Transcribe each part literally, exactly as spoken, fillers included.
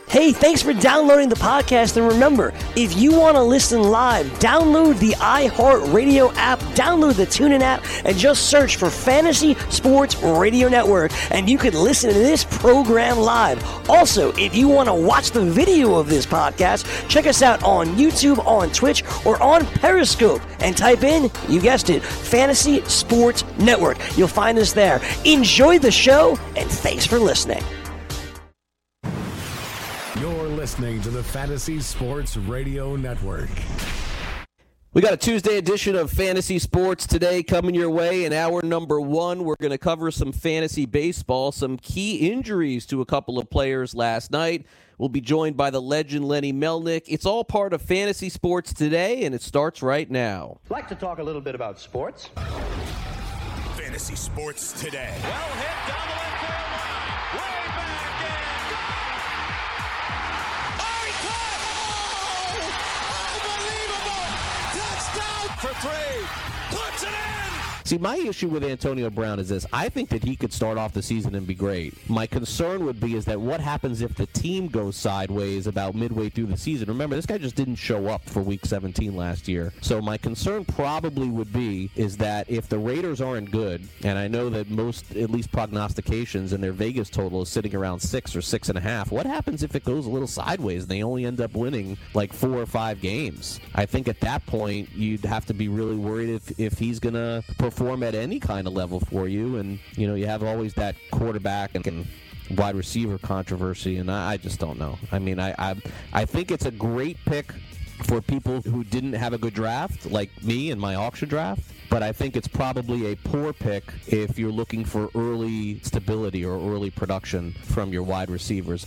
Hey, thanks for downloading the podcast, and remember, if you want to listen live, download the iHeartRadio app, download the TuneIn app, and just search for Fantasy Sports Radio Network, and you can listen to this program live. Also, if you want to watch the video of this podcast, check us out on YouTube, on Twitch, or on Periscope, and type in, you guessed it, Fantasy Sports Network. You'll find us there. Enjoy the show, and thanks for listening. You're listening to the Fantasy Sports Radio Network. We got a Tuesday edition of Fantasy Sports today coming your way. In hour number one, we're going to cover some fantasy baseball, some key injuries to a couple of players last night. We'll be joined by the legend Lenny Melnick. It's all part of Fantasy Sports today, and it starts right now. I'd like to talk a little bit about sports. Fantasy Sports today. Well hit down the left field line. Way back in. Oh, he caught it! Oh! Unbelievable! Touchdown for three. Puts it in. See, my issue with Antonio Brown is this. I think that he could start off the season and be great. My concern would be is that what happens if the team goes sideways about midway through the season? Remember, this guy just didn't show up for Week seventeen last year. So my concern probably would be is that if the Raiders aren't good, and I know that most, at least prognostications, and their Vegas total is sitting around six or six and a half, what happens if it goes a little sideways and they only end up winning like four or five games? I think at that point, you'd have to be really worried if, if he's going to perform at any kind of level for you, and you know you have always that quarterback and, and wide receiver controversy, and I, I just don't know. I mean, I, I I think it's a great pick for people who didn't have a good draft, like me in my auction draft, but I think it's probably a poor pick if you're looking for early stability or early production from your wide receivers.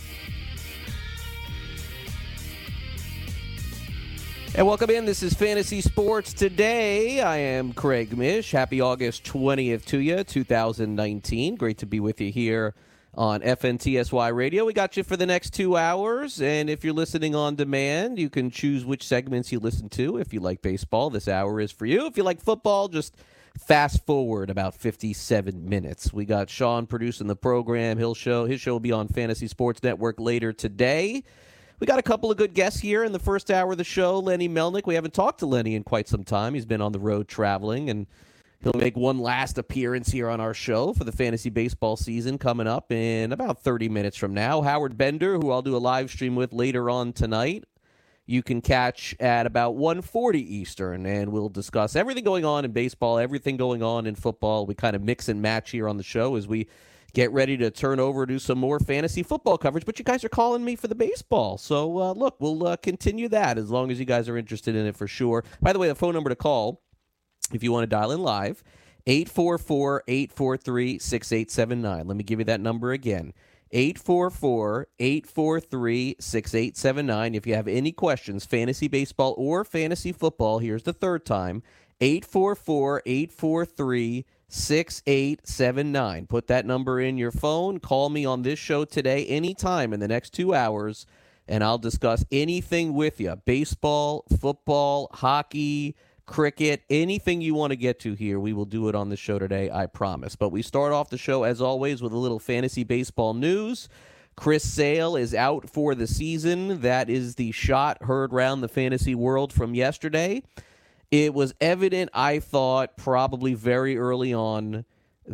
And welcome in. This is Fantasy Sports Today. I am Craig Mish. Happy August twentieth to you, two thousand nineteen. Great to be with you here on F N T S Y Radio. We got you for the next two hours, and if you're listening on demand, you can choose which segments you listen to. If you like baseball, this hour is for you. If you like football, just fast forward about fifty-seven minutes. We got Sean producing the program. He'll show, his show will be on Fantasy Sports Network later today. We got a couple of good guests here in the first hour of the show. Lenny Melnick. We haven't talked to Lenny in quite some time. He's been on the road traveling, and he'll make one last appearance here on our show for the fantasy baseball season coming up in about thirty minutes from now. Howard Bender, who I'll do a live stream with later on tonight, you can catch at about one forty Eastern, and we'll discuss everything going on in baseball, everything going on in football. We kind of mix and match here on the show as we get ready to turn over to some more fantasy football coverage, but you guys are calling me for the baseball. So, uh, look, we'll uh, continue that as long as you guys are interested in it for sure. By the way, the phone number to call, if you want to dial in live, eight four four, eight four three, six eight seven nine. Let me give you that number again, eight four four, eight four three, six eight seven nine. If you have any questions, fantasy baseball or fantasy football, here's the third time, eight four four, eight four three, six eight seven nine. Put that number in your phone. Call me on this show today anytime in the next two hours, and I'll discuss anything with you. Baseball, football, hockey, cricket, anything you want to get to here, we will do it on the show today, I promise. But we start off the show, as always, with a little fantasy baseball news. Chris Sale is out for the season. That is the shot heard around the fantasy world from yesterday. It was evident, I thought, probably very early on,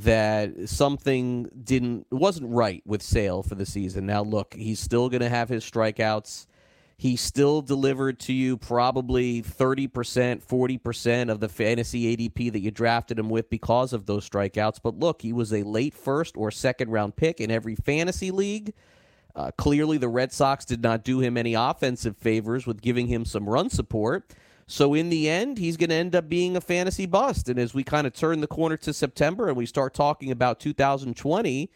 that something didn't wasn't right with Sale for the season. Now, look, he's still going to have his strikeouts. He still delivered to you probably thirty percent, forty percent of the fantasy A D P that you drafted him with because of those strikeouts. But look, he was a late first or second round pick in every fantasy league. Uh, clearly, the Red Sox did not do him any offensive favors with giving him some run support. So in the end, he's going to end up being a fantasy bust. And as we kind of turn the corner to September and we start talking about two thousand twenty,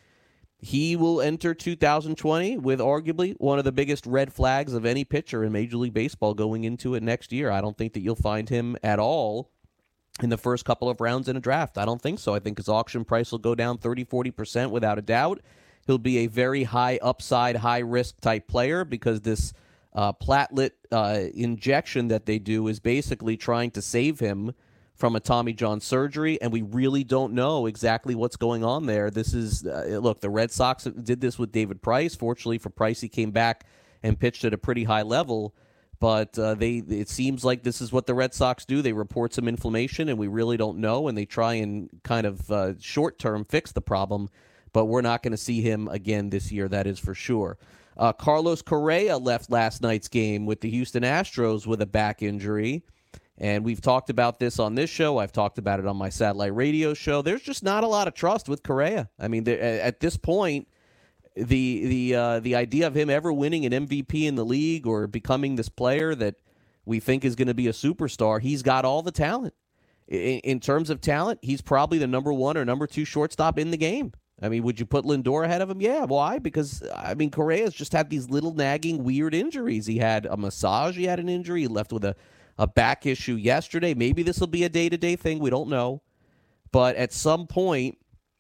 he will enter two thousand twenty with arguably one of the biggest red flags of any pitcher in Major League Baseball going into it next year. I don't think that you'll find him at all in the first couple of rounds in a draft. I don't think so. I think his auction price will go down thirty, forty percent without a doubt. He'll be a very high upside, high risk type player because this Uh, platelet uh, injection that they do is basically trying to save him from a Tommy John surgery, and we really don't know exactly what's going on there. This is, uh, look, the Red Sox did this with David Price. Fortunately for Price, he came back and pitched at a pretty high level. But uh, they it seems like this is what the Red Sox do. They report some inflammation, and we really don't know, and they try and kind of uh, short-term fix the problem. But we're not going to see him again this year, that is for sure. Uh, Carlos Correa left last night's game with the Houston Astros with a back injury, and we've talked about this on this show. I've talked about it on my satellite radio show. There's just not a lot of trust with Correa. I mean, at this point, the the uh, the idea of him ever winning an M V P in the league or becoming this player that we think is going to be a superstar, he's got all the talent. In, in terms of talent, he's probably the number one or number two shortstop in the game. I mean, would you put Lindor ahead of him? Yeah. Why? Because, I mean, Correa's just had these little nagging weird injuries. He had a massage. He had an injury. He left with a, a back issue yesterday. Maybe this will be a day-to-day thing. We don't know. But at some point,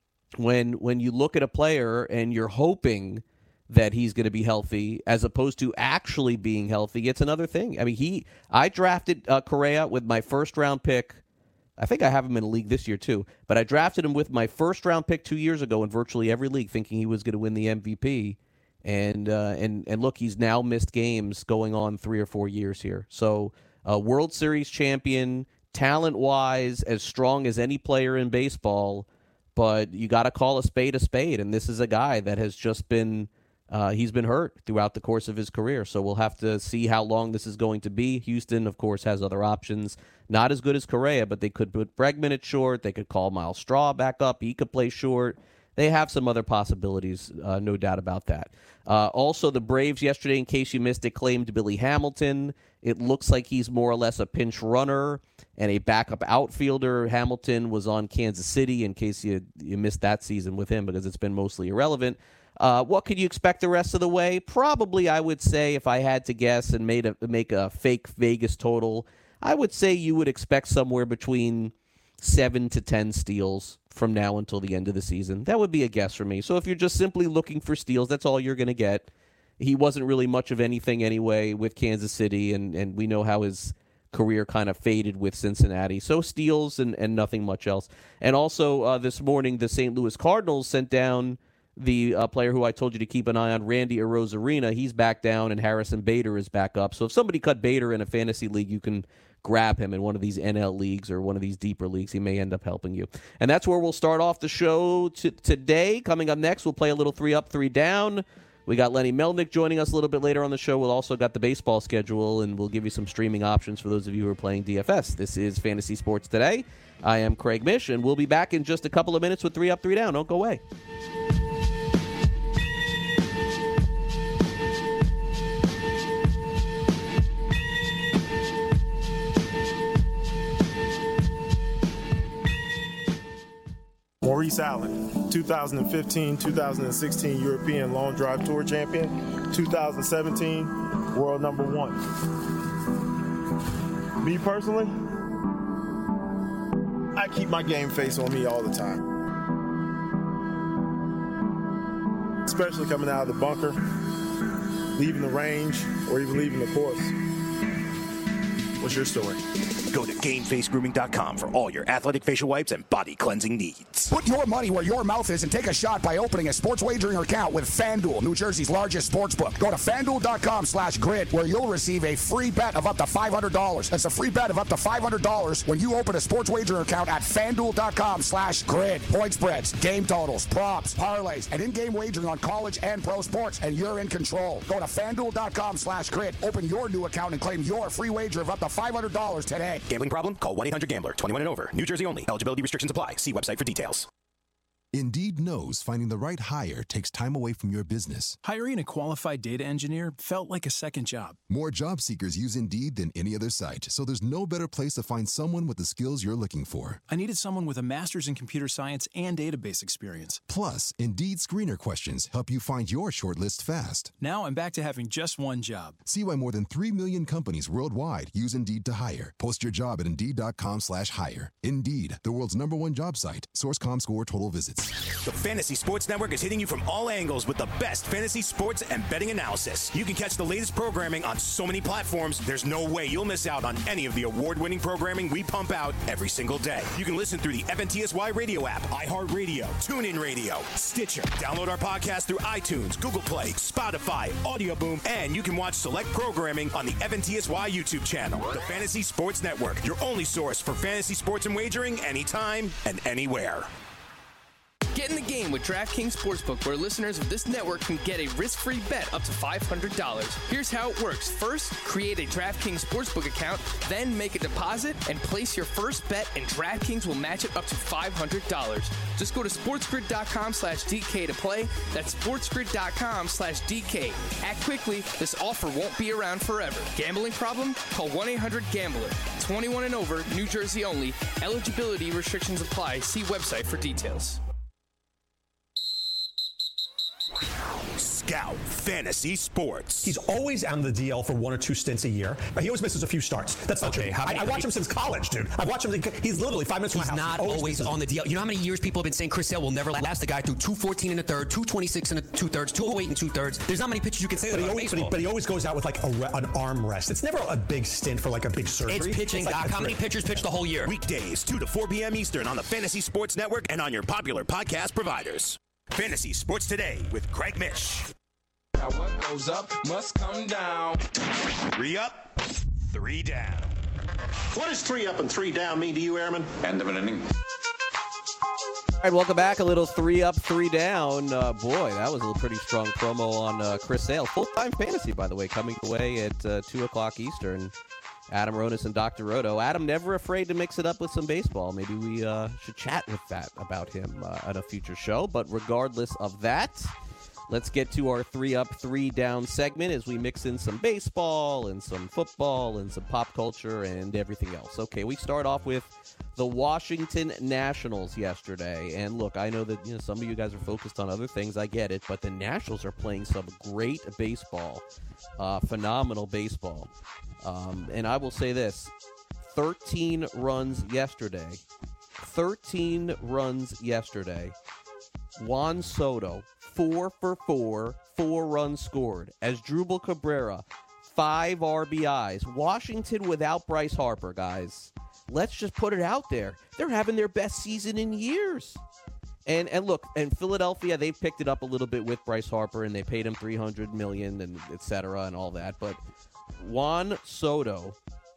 when when you look at a player and you're hoping that he's going to be healthy as opposed to actually being healthy, it's another thing. I mean, he I drafted uh, Correa with my first-round pick. I think I have him in a league this year, too. But I drafted him with my first-round pick two years ago in virtually every league, thinking he was going to win the M V P. And, uh, and, and look, he's now missed games going on three or four years here. So, uh, World Series champion, talent-wise, as strong as any player in baseball, but you got to call a spade a spade. And this is a guy that has just been uh, he's been hurt throughout the course of his career. So we'll have to see how long this is going to be. Houston, of course, has other options. Not as good as Correa, but they could put Bregman at short. They could call Miles Straw back up. He could play short. They have some other possibilities, uh, no doubt about that. Uh, also, the Braves yesterday, in case you missed it, claimed Billy Hamilton. It looks like he's more or less a pinch runner and a backup outfielder. Hamilton was on Kansas City, in case you, you missed that season with him, because it's been mostly irrelevant. Uh, what could you expect the rest of the way? Probably, I would say, if I had to guess and made a, make a fake Vegas total, I would say you would expect somewhere between seven to ten steals from now until the end of the season. That would be a guess for me. So if you're just simply looking for steals, that's all you're going to get. He wasn't really much of anything anyway with Kansas City, and, and we know how his career kind of faded with Cincinnati. So steals and, and nothing much else. And also uh, this morning, the Saint Louis Cardinals sent down the uh, player who I told you to keep an eye on, Randy Arozarena. He's back down, and Harrison Bader is back up. So if somebody cut Bader in a fantasy league, you can grab him in one of these N L leagues or one of these deeper leagues. He may end up helping you. And that's where we'll start off the show t- today. Coming up next, we'll play a little three up, three down. We got Lenny Melnick joining us a little bit later on the show. We'll also got the baseball schedule, and we'll give you some streaming options for those of you who are playing D F S. This is Fantasy Sports Today. I am Craig Mish, and we'll be back in just a couple of minutes with three up, three down. Don't go away. Maurice Allen, two thousand fifteen two thousand sixteen European Long Drive Tour champion, two thousand seventeen world number one. Me personally, I keep my game face on me all the time. Especially coming out of the bunker, leaving the range, or even leaving the course. What's your story? Go to game face grooming dot com for all your athletic facial wipes and body cleansing needs. Put your money where your mouth is and take a shot by opening a sports wagering account with FanDuel, New Jersey's largest sports book. Go to FanDuel dot com slash grid where you'll receive a free bet of up to five hundred dollars. That's a free bet of up to five hundred dollars when you open a sports wagering account at FanDuel dot com slash grid. Point spreads, game totals, props, parlays, and in-game wagering on college and pro sports, and you're in control. Go to FanDuel dot com slash grid. Open your new account and claim your free wager of up to five hundred dollars today. Gambling problem? Call one eight hundred gambler. twenty-one and over. New Jersey only. Eligibility restrictions apply. See website for details. Indeed knows finding the right hire takes time away from your business. Hiring a qualified data engineer felt like a second job. More job seekers use Indeed than any other site, so there's no better place to find someone with the skills you're looking for. I needed someone with a master's in computer science and database experience. Plus, Indeed screener questions help you find your shortlist fast. Now I'm back to having just one job. See why more than three million companies worldwide use Indeed to hire. Post your job at Indeed dot com slash hire. Indeed, the world's number one job site. Source dot com score total visits. The Fantasy Sports Network is hitting you from all angles with the best fantasy sports and betting analysis. You can catch the latest programming on so many platforms, there's no way you'll miss out on any of the award-winning programming we pump out every single day. You can listen through the F N T S Y radio app, iHeartRadio, TuneIn Radio, Stitcher. Download our podcast through iTunes, Google Play, Spotify, Audio Boom, and you can watch select programming on the F N T S Y YouTube channel. The Fantasy Sports Network, your only source for fantasy sports and wagering anytime and anywhere. Get in the game with DraftKings Sportsbook, where listeners of this network can get a risk-free bet up to five hundred dollars. Here's how it works. First, create a DraftKings Sportsbook account, then make a deposit and place your first bet, and DraftKings will match it up to five hundred dollars. Just go to sportsgrid.com slash DK to play. That's sportsgrid.com slash DK. Act quickly. This offer won't be around forever. Gambling problem? Call one eight hundred gambler. twenty-one and over, New Jersey only. Eligibility restrictions apply. See website for details. Scout Fantasy Sports. He's always on the D L for one or two stints a year, but he always misses a few starts. That's not okay, true. how I, I watched him since college, dude. I've watched him. He's literally five minutes from He's my house. not always, always on the D L. You know how many years people have been saying Chris Sale will never last? The guy threw two fourteen in the third, two twenty-six in the two thirds, two oh eight in two thirds. There's not many pitches you can say that but he, about always, but, baseball. he, but he always goes out with like a re- an arm rest. It's never a big stint for like a big surgery. It's pitching, it's like Doc. How many pitchers pitch the whole year? Weekdays, two to four p.m. Eastern on the Fantasy Sports Network and on your popular podcast providers. Fantasy Sports Today with Craig Mish. Now what goes up must come down. Three up, three down. What does three up and three down mean to you, Airman? End of an inning. All right, welcome back. A little three up, three down. Uh, boy, that was a pretty strong promo on uh, Chris Sale. Full-time fantasy, by the way, coming away at uh, two o'clock Eastern. Adam Ronis and Doctor Roto. Adam never afraid to mix it up with some baseball. Maybe we uh, should chat with that about him uh, on a future show. But regardless of that, let's get to our three up, three down segment as we mix in some baseball and some football and some pop culture and everything else. Okay, we start off with the Washington Nationals yesterday. And look, I know that you know some of you guys are focused on other things. I get it. But the Nationals are playing some great baseball, uh, phenomenal baseball. Um, and I will say this, thirteen runs yesterday. thirteen runs yesterday. Juan Soto, four for four, four runs scored. Asdrubal Cabrera, five R B Is. Washington without Bryce Harper, guys. Let's just put it out there. They're having their best season in years. And and look, and Philadelphia, they've picked it up a little bit with Bryce Harper, and they paid him three hundred million dollars and et cetera and all that. But Juan Soto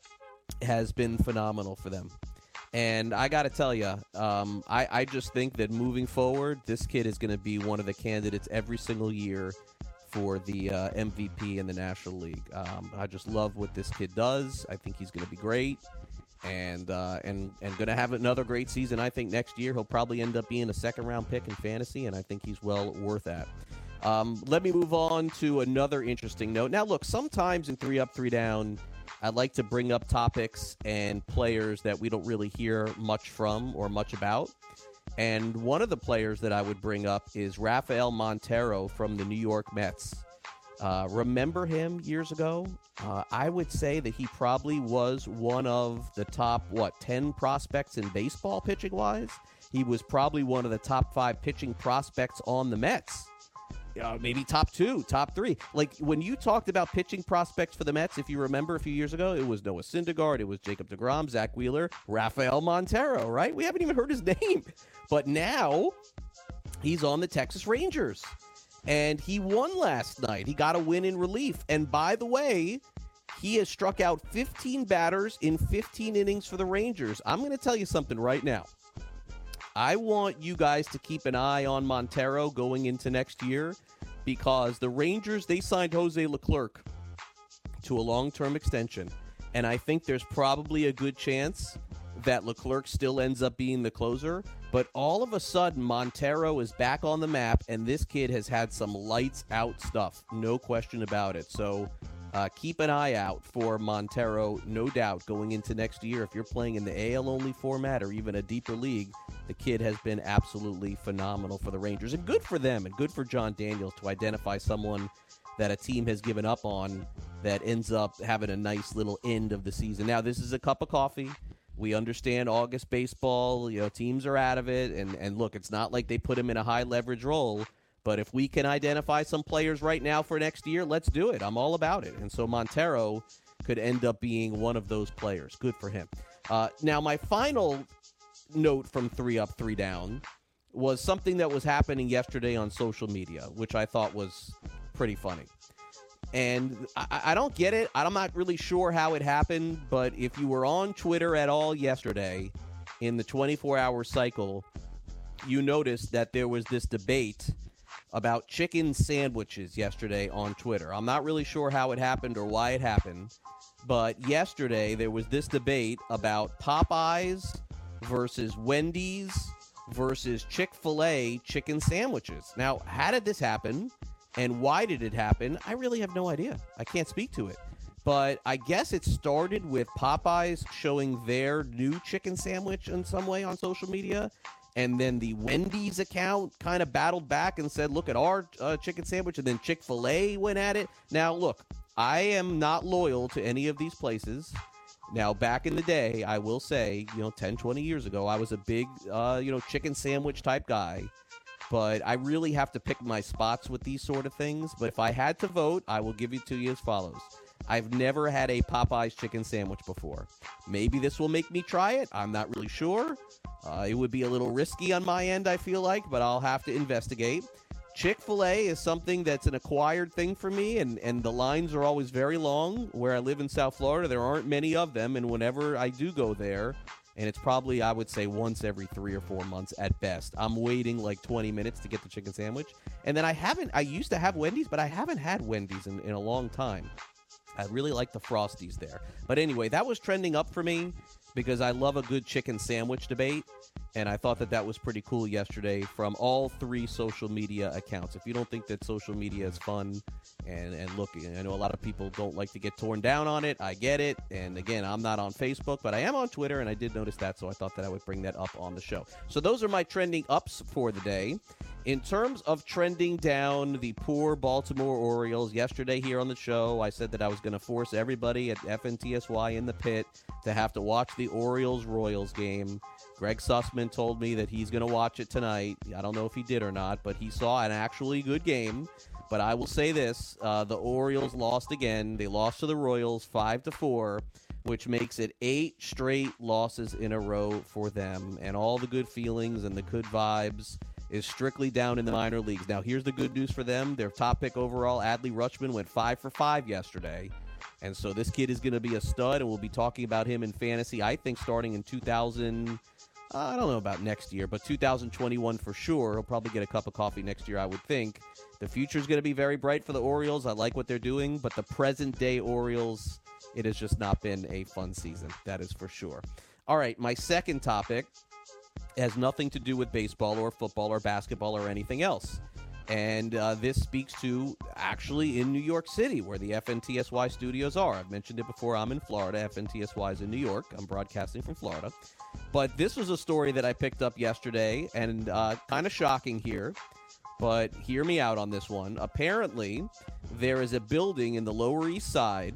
has been phenomenal for them. And I got to tell you, um, I, I just think that moving forward, this kid is going to be one of the candidates every single year for the uh, M V P in the National League. Um, I just love what this kid does. I think he's going to be great. And uh, and and going to have another great season. I think next year he'll probably end up being a second-round pick in fantasy, and I think he's well worth that. Um, let me move on to another interesting note. Now, look, sometimes in three up, three down, I like to bring up topics and players that we don't really hear much from or much about. And one of the players that I would bring up is Rafael Montero from the New York Mets. Uh, remember him years ago? Uh, I would say that he probably was one of the top, what, ten prospects in baseball pitching-wise? He was probably one of the top five pitching prospects on the Mets. Uh, maybe top two, top three. Like, when you talked about pitching prospects for the Mets, if you remember a few years ago, it was Noah Syndergaard, it was Jacob deGrom, Zach Wheeler, Rafael Montero, right? We haven't even heard his name. But now, he's on the Texas Rangers. And he won last night. He got a win in relief. And by the way, he has struck out fifteen batters in fifteen innings for the Rangers. I'm going to tell you something right now. I want you guys to keep an eye on Montero going into next year because the Rangers, they signed Jose Leclerc to a long-term extension. And I think there's probably a good chance that Leclerc still ends up being the closer. But all of a sudden, Montero is back on the map, and this kid has had some lights-out stuff. No question about it. So uh, keep an eye out for Montero, no doubt, going into next year. If you're playing in the A L-only format or even a deeper league, the kid has been absolutely phenomenal for the Rangers. And good for them, and good for John Daniels to identify someone that a team has given up on that ends up having a nice little end of the season. Now, this is a cup of coffee. We understand August baseball, you know, teams are out of it. And, and look, it's not like they put him in a high-leverage role. But if we can identify some players right now for next year, let's do it. I'm all about it. And so Montero could end up being one of those players. Good for him. Uh, now, my final note from Three Up, Three Down was something that was happening yesterday on social media, which I thought was pretty funny. And I, I don't get it. I'm not really sure how it happened, but if you were on Twitter at all yesterday in the twenty-four hour cycle, you noticed that there was this debate about chicken sandwiches yesterday on Twitter. I'm not really sure how it happened or why it happened, but yesterday there was this debate about Popeyes versus Wendy's versus Chick-fil-A chicken sandwiches. Now, how did this happen and why did it happen? I really have no idea. I can't speak to it. But I guess it started with Popeyes showing their new chicken sandwich in some way on social media. And then the Wendy's account kind of battled back and said, look at our uh, chicken sandwich. And then Chick-fil-A went at it. Now, look, I am not loyal to any of these places. Now, back in the day, I will say, you know, ten, twenty years ago, I was a big, uh, you know, chicken sandwich type guy. But I really have to pick my spots with these sort of things. But if I had to vote, I will give it to you as follows. I've never had a Popeyes chicken sandwich before. Maybe this will make me try it. I'm not really sure. Uh, it would be a little risky on my end, I feel like, but I'll have to investigate. Chick-fil-A is something that's an acquired thing for me, and, and the lines are always very long. Where I live in South Florida, there aren't many of them, and whenever I do go there, and it's probably, I would say, once every three or four months at best, I'm waiting like twenty minutes to get the chicken sandwich. And then I haven't, I used to have Wendy's, but I haven't had Wendy's in, in a long time. I really like the Frosties there. But anyway, that was trending up for me because I love a good chicken sandwich debate. And I thought that that was pretty cool yesterday from all three social media accounts. If you don't think that social media is fun, and, and look, I know a lot of people don't like to get torn down on it. I get it. And again, I'm not on Facebook, but I am on Twitter, and I did notice that, so I thought that I would bring that up on the show. So those are my trending ups for the day. In terms of trending down, the poor Baltimore Orioles, yesterday here on the show, I said that I was going to force everybody at F N T S Y in the pit to have to watch the Orioles-Royals game. Greg Sussman told me that he's going to watch it tonight. I don't know if he did or not, but he saw an actually good game. But I will say this, uh, the Orioles lost again. They lost to the Royals five to four, which makes it eight straight losses in a row for them. And all the good feelings and the good vibes is strictly down in the minor leagues. Now, here's the good news for them. Their top pick overall, Adley Rutschman, went five for five yesterday. And so this kid is going to be a stud, and we'll be talking about him in fantasy, I think, starting in two thousand. Uh, I don't know about next year, but two thousand twenty-one for sure. He'll probably get a cup of coffee next year, I would think. The future is going to be very bright for the Orioles. I like what they're doing, but the present-day Orioles, it has just not been a fun season. That is for sure. All right, my second topic has nothing to do with baseball or football or basketball or anything else. And uh, this speaks to actually in New York City, where the F N T S Y studios are. I've mentioned it before. I'm in Florida. F N T S Y is in New York. I'm broadcasting from Florida. But this was a story that I picked up yesterday, and uh, kind of shocking here. But hear me out on this one. Apparently, there is a building in the Lower East Side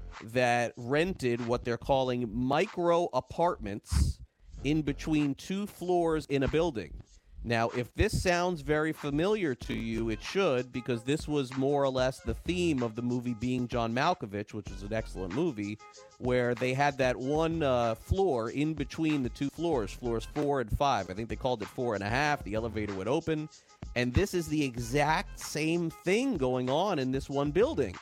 that rented what they're calling micro apartments in between two floors in a building. Now, if this sounds very familiar to you, it should, because this was more or less the theme of the movie Being John Malkovich, which is an excellent movie, where they had that one uh, floor in between the two floors, floors four and five. I think they called it four and a half. The elevator would open. And this is the exact same thing going on in this one building.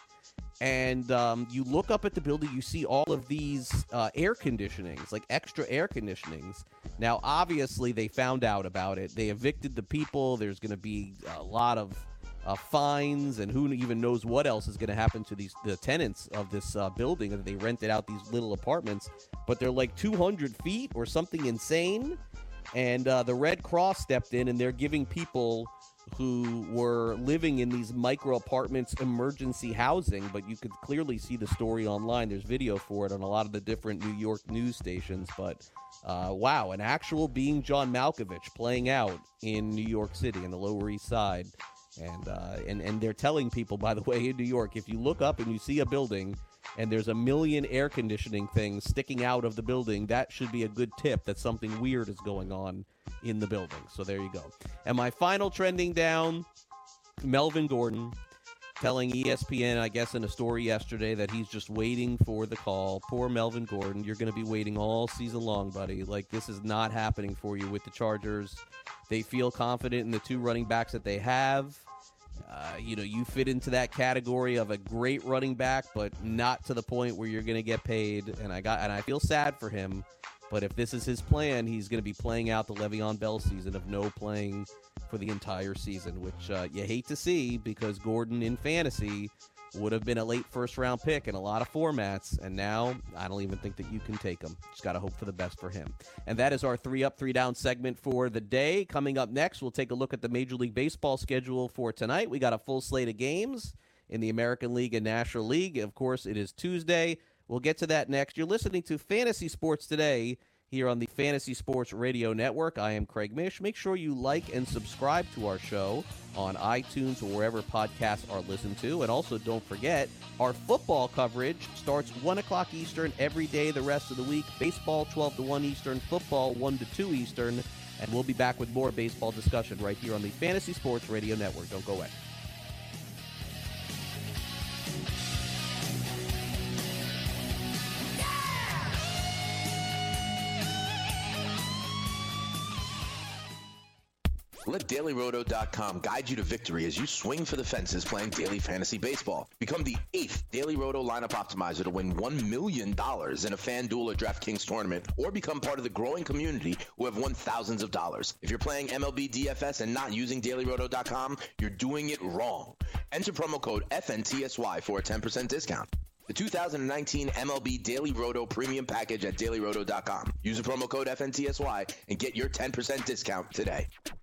And um, you look up at the building, you see all of these uh, air conditionings, like extra air conditionings. Now, obviously, they found out about it. They evicted the people. There's going to be a lot of uh, fines, and who even knows what else is going to happen to these the tenants of this uh, building. They rented out these little apartments, but they're like two hundred feet or something insane. And uh, the Red Cross stepped in, and they're giving people who were living in these micro apartments emergency housing, but you could clearly see the story online. There's video for it on a lot of the different New York news stations, but uh, wow, an actual Being John Malkovich playing out in New York City in the Lower East Side. And, uh, and, and they're telling people, by the way, in New York, if you look up and you see a building and there's a million air conditioning things sticking out of the building, that should be a good tip that something weird is going on in the building. So there you go. And my final trending down, Melvin Gordon telling E S P N, I guess in a story yesterday, that he's just waiting for the call. Poor Melvin Gordon. You're going to be waiting all season long, buddy. Like, this is not happening for you with the Chargers. They feel confident in the two running backs that they have. Uh, you know, you fit into that category of a great running back, but not to the point where you're going to get paid. And I got, and I feel sad for him. But if this is his plan, he's going to be playing out the Le'Veon Bell season of no playing for the entire season, which uh, you hate to see, because Gordon in fantasy would have been a late first-round pick in a lot of formats, and now I don't even think that you can take him. Just got to hope for the best for him. And that is our three-up, three-down segment for the day. Coming up next, we'll take a look at the Major League Baseball schedule for tonight. We got a full slate of games in the American League and National League. Of course, it is Tuesday. We'll get to that next. You're listening to Fantasy Sports Today here on the Fantasy Sports Radio Network. I am Craig Mish. Make sure you like and subscribe to our show on iTunes or wherever podcasts are listened to. And also, don't forget, our football coverage starts one o'clock Eastern every day the rest of the week. Baseball, twelve to one Eastern. Football, one to two Eastern. And we'll be back with more baseball discussion right here on the Fantasy Sports Radio Network. Don't go away. Let Daily Roto dot com guide you to victory as you swing for the fences playing daily fantasy baseball. Become the eighth Daily Roto lineup optimizer to win one million dollars in a FanDuel or DraftKings tournament, or become part of the growing community who have won thousands of dollars. If you're playing M L B D F S and not using Daily Roto dot com, you're doing it wrong. Enter promo code F N T S Y for a ten percent discount. The two thousand nineteen M L B Daily Roto Premium Package at Daily Roto dot com. Use the promo code F N T S Y and get your ten percent discount today.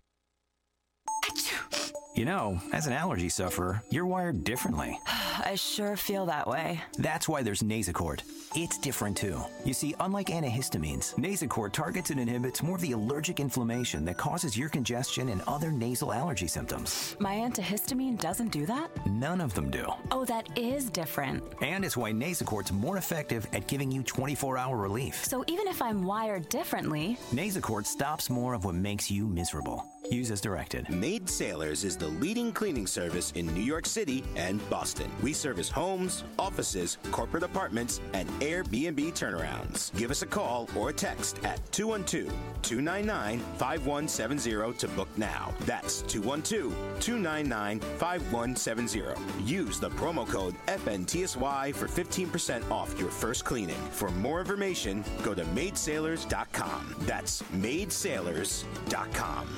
You know, as an allergy sufferer, you're wired differently. I sure feel that way. That's why there's Nasacort. It's different, too. You see, unlike antihistamines, Nasacort targets and inhibits more of the allergic inflammation that causes ear congestion and other nasal allergy symptoms. My antihistamine doesn't do that? None of them do. Oh, that is different. And it's why Nasacort's more effective at giving you twenty-four hour relief. So even if I'm wired differently, Nasacort stops more of what makes you miserable. Use as directed. Maid Sailors is the leading cleaning service in New York City and Boston. We service homes, offices, corporate apartments, and Airbnb turnarounds. Give us a call or a text at two one two, two nine nine, five one seven zero to book now. That's two one two, two nine nine, five one seven zero. Use the promo code F N T S Y for fifteen percent off your first cleaning. For more information, go to maid sailors dot com. That's maid sailors dot com.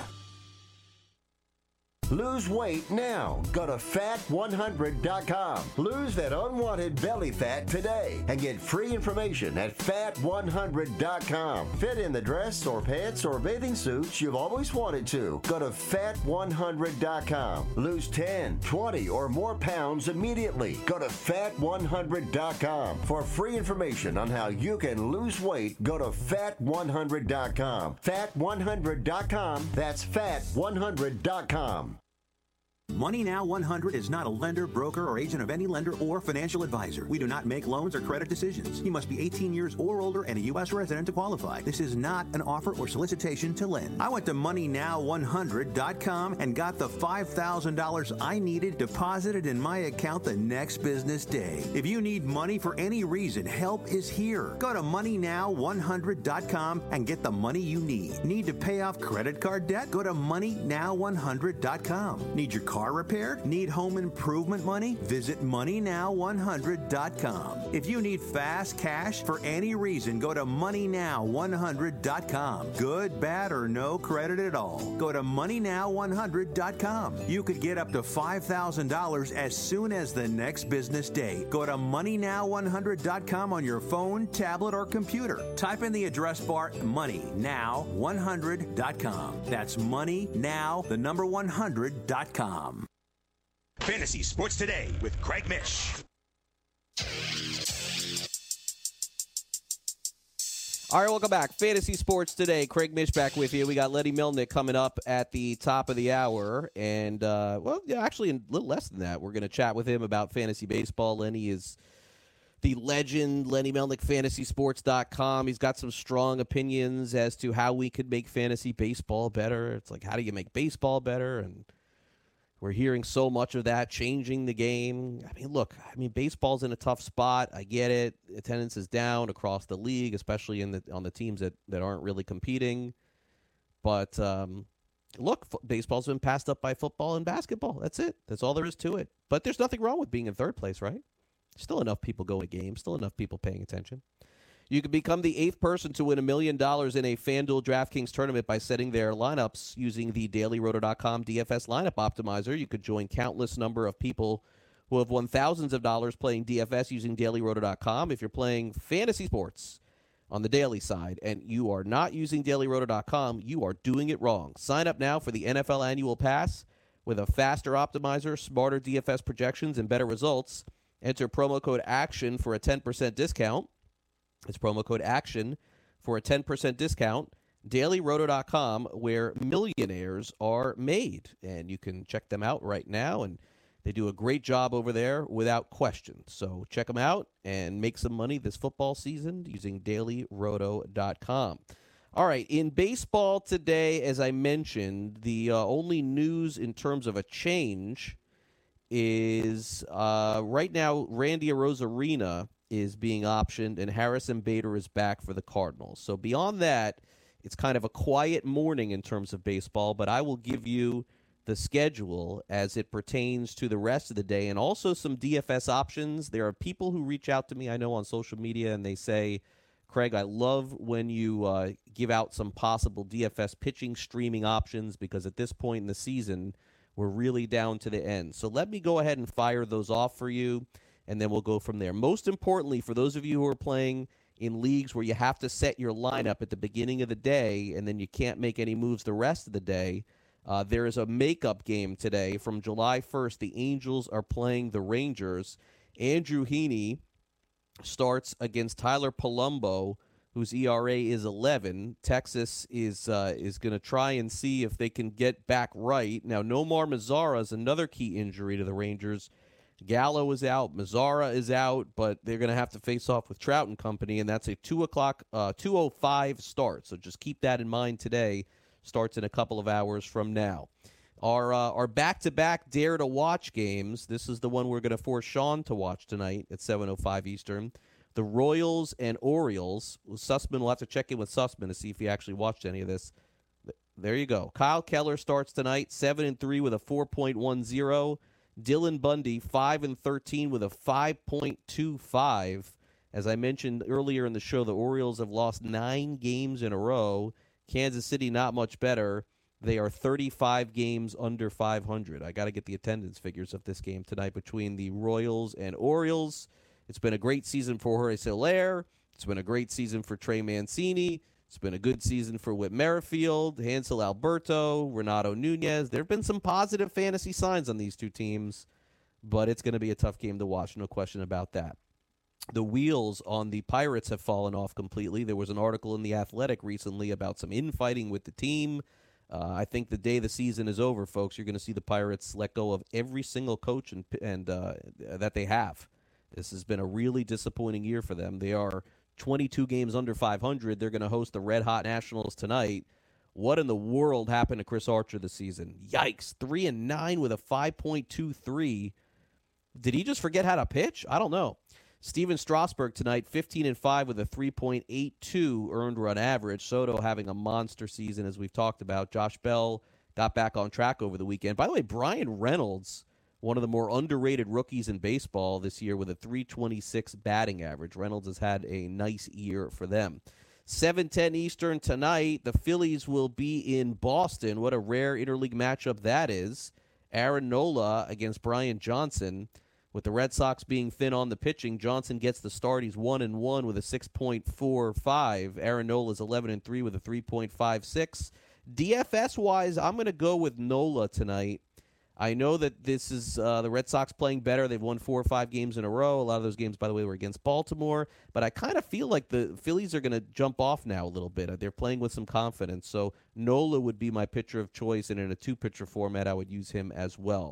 Lose weight now. Go to fat one hundred dot com. Lose that unwanted belly fat today and get free information at fat one hundred dot com. Fit in the dress or pants or bathing suits you've always wanted to. Go to fat one hundred dot com. Lose ten, twenty, or more pounds immediately. Go to fat one hundred dot com. For free information on how you can lose weight, go to fat one hundred dot com. fat one hundred dot com. That's fat one hundred dot com. Money Now one hundred is not a lender, broker, or agent of any lender or financial advisor. We do not make loans or credit decisions. You must be eighteen years or older and a U S resident to qualify. This is not an offer or solicitation to lend. I went to money now one hundred dot com and got the five thousand dollars I needed deposited in my account the next business day. If you need money for any reason, help is here. Go to money now one hundred dot com and get the money you need. Need to pay off credit card debt? Go to money now one hundred dot com. Need your car repaired? Need home improvement money? Visit money now one hundred dot com. If you need fast cash for any reason, go to money now one hundred dot com. Good, bad, or no credit at all. Go to money now one hundred dot com. You could get up to five thousand dollars as soon as the next business day. Go to money now one hundred dot com on your phone, tablet, or computer. Type in the address bar money now one hundred dot com. That's money now, the number one hundred dot com. Fantasy Sports Today with Craig Mish. All right, welcome back. Fantasy Sports Today. Craig Mish back with you. We got Letty Milnick coming up at the top of the hour. And, uh, well, yeah, actually, a little less than that. We're going to chat with him about fantasy baseball. Lenny is the legend, Lenny Melnick, fantasy sports dot com. He's got some strong opinions as to how we could make fantasy baseball better. It's like, how do you make baseball better? And we're hearing so much of that, changing the game. I mean, look, I mean, baseball's in a tough spot. I get it. Attendance is down across the league, especially in the on the teams that, that aren't really competing. But, um, look, f- baseball's been passed up by football and basketball. That's it. That's all there is to it. But there's nothing wrong with being in third place, right? Still enough people going to games. Still enough people paying attention. You can become the eighth person to win a million dollars in a FanDuel DraftKings tournament by setting their lineups using the Daily Roto dot com D F S lineup optimizer. You could join countless number of people who have won thousands of dollars playing D F S using Daily Roto dot com. If you're playing fantasy sports on the daily side and you are not using Daily Roto dot com, you are doing it wrong. Sign up now for the N F L Annual Pass with a faster optimizer, smarter D F S projections, and better results. Enter promo code ACTION for a ten percent discount. It's promo code ACTION for a ten percent discount. Daily Roto dot com, where millionaires are made. And you can check them out right now, and they do a great job over there without question. So check them out and make some money this football season using Daily Roto dot com. All right, in baseball today, as I mentioned, the uh, only news in terms of a change is uh, right now Randy Arozarena is being optioned and Harrison Bader is back for the Cardinals. So beyond that, it's kind of a quiet morning in terms of baseball, but I will give you the schedule as it pertains to the rest of the day and also some D F S options. There are people who reach out to me, I know, on social media, and they say, Craig, I love when you uh, give out some possible D F S pitching streaming options because at this point in the season, we're really down to the end. So let me go ahead and fire those off for you, and then we'll go from there. Most importantly, for those of you who are playing in leagues where you have to set your lineup at the beginning of the day and then you can't make any moves the rest of the day, uh, there is a makeup game today from July first. The Angels are playing the Rangers. Andrew Heaney starts against Tyler Palumbo, whose E R A is eleven. Texas is uh, is going to try and see if they can get back right. Now, Nomar Mazara is another key injury to the Rangers. Gallo is out. Mazara is out, but they're going to have to face off with Trout and company, and that's a two o'clock, uh, two oh five start. So just keep that in mind today. Starts in a couple of hours from now. Our, uh, our back-to-back Dare to Watch games, this is the one we're going to force Sean to watch tonight at seven oh five Eastern. The Royals and Orioles. Sussman will have to check in with Sussman to see if he actually watched any of this. There you go. Kyle Keller starts tonight, seven and three with a four point one oh. Dylan Bundy, five and thirteen with a five point two five. As I mentioned earlier in the show, the Orioles have lost nine games in a row. Kansas City not much better. They are thirty-five games under five hundred. I got to get the attendance figures of this game tonight between the Royals and Orioles. It's been a great season for Jorge Soler. It's been a great season for Trey Mancini. It's been a good season for Whit Merrifield, Hansel Alberto, Renato Nunez. There have been some positive fantasy signs on these two teams, but it's going to be a tough game to watch, no question about that. The wheels on the Pirates have fallen off completely. There was an article in The Athletic recently about some infighting with the team. Uh, I think the day the season is over, folks, you're going to see the Pirates let go of every single coach and, and uh, that they have. This has been a really disappointing year for them. They are twenty-two games under five hundred. They're going to host the Red Hot Nationals tonight. What in the world happened to Chris Archer this season? Yikes. three and nine with a five point two three. Did he just forget how to pitch? I don't know. Steven Strasburg tonight, fifteen and five with a three point eight two earned run average. Soto having a monster season, as we've talked about. Josh Bell got back on track over the weekend. By the way, Brian Reynolds, one of the more underrated rookies in baseball this year with a three twenty-six batting average. Reynolds has had a nice year for them. seven ten Eastern tonight, the Phillies will be in Boston. What a rare interleague matchup that is. Aaron Nola against Brian Johnson. With the Red Sox being thin on the pitching, Johnson gets the start. He's one and one with a six point four five. Aaron Nola is eleven and three with a three point five six. D F S-wise, I'm going to go with Nola tonight. I know that this is uh, the Red Sox playing better. They've won four or five games in a row. A lot of those games, by the way, were against Baltimore. But I kind of feel like the Phillies are going to jump off now a little bit. They're playing with some confidence. So Nola would be my pitcher of choice, and in a two-pitcher format, I would use him as well.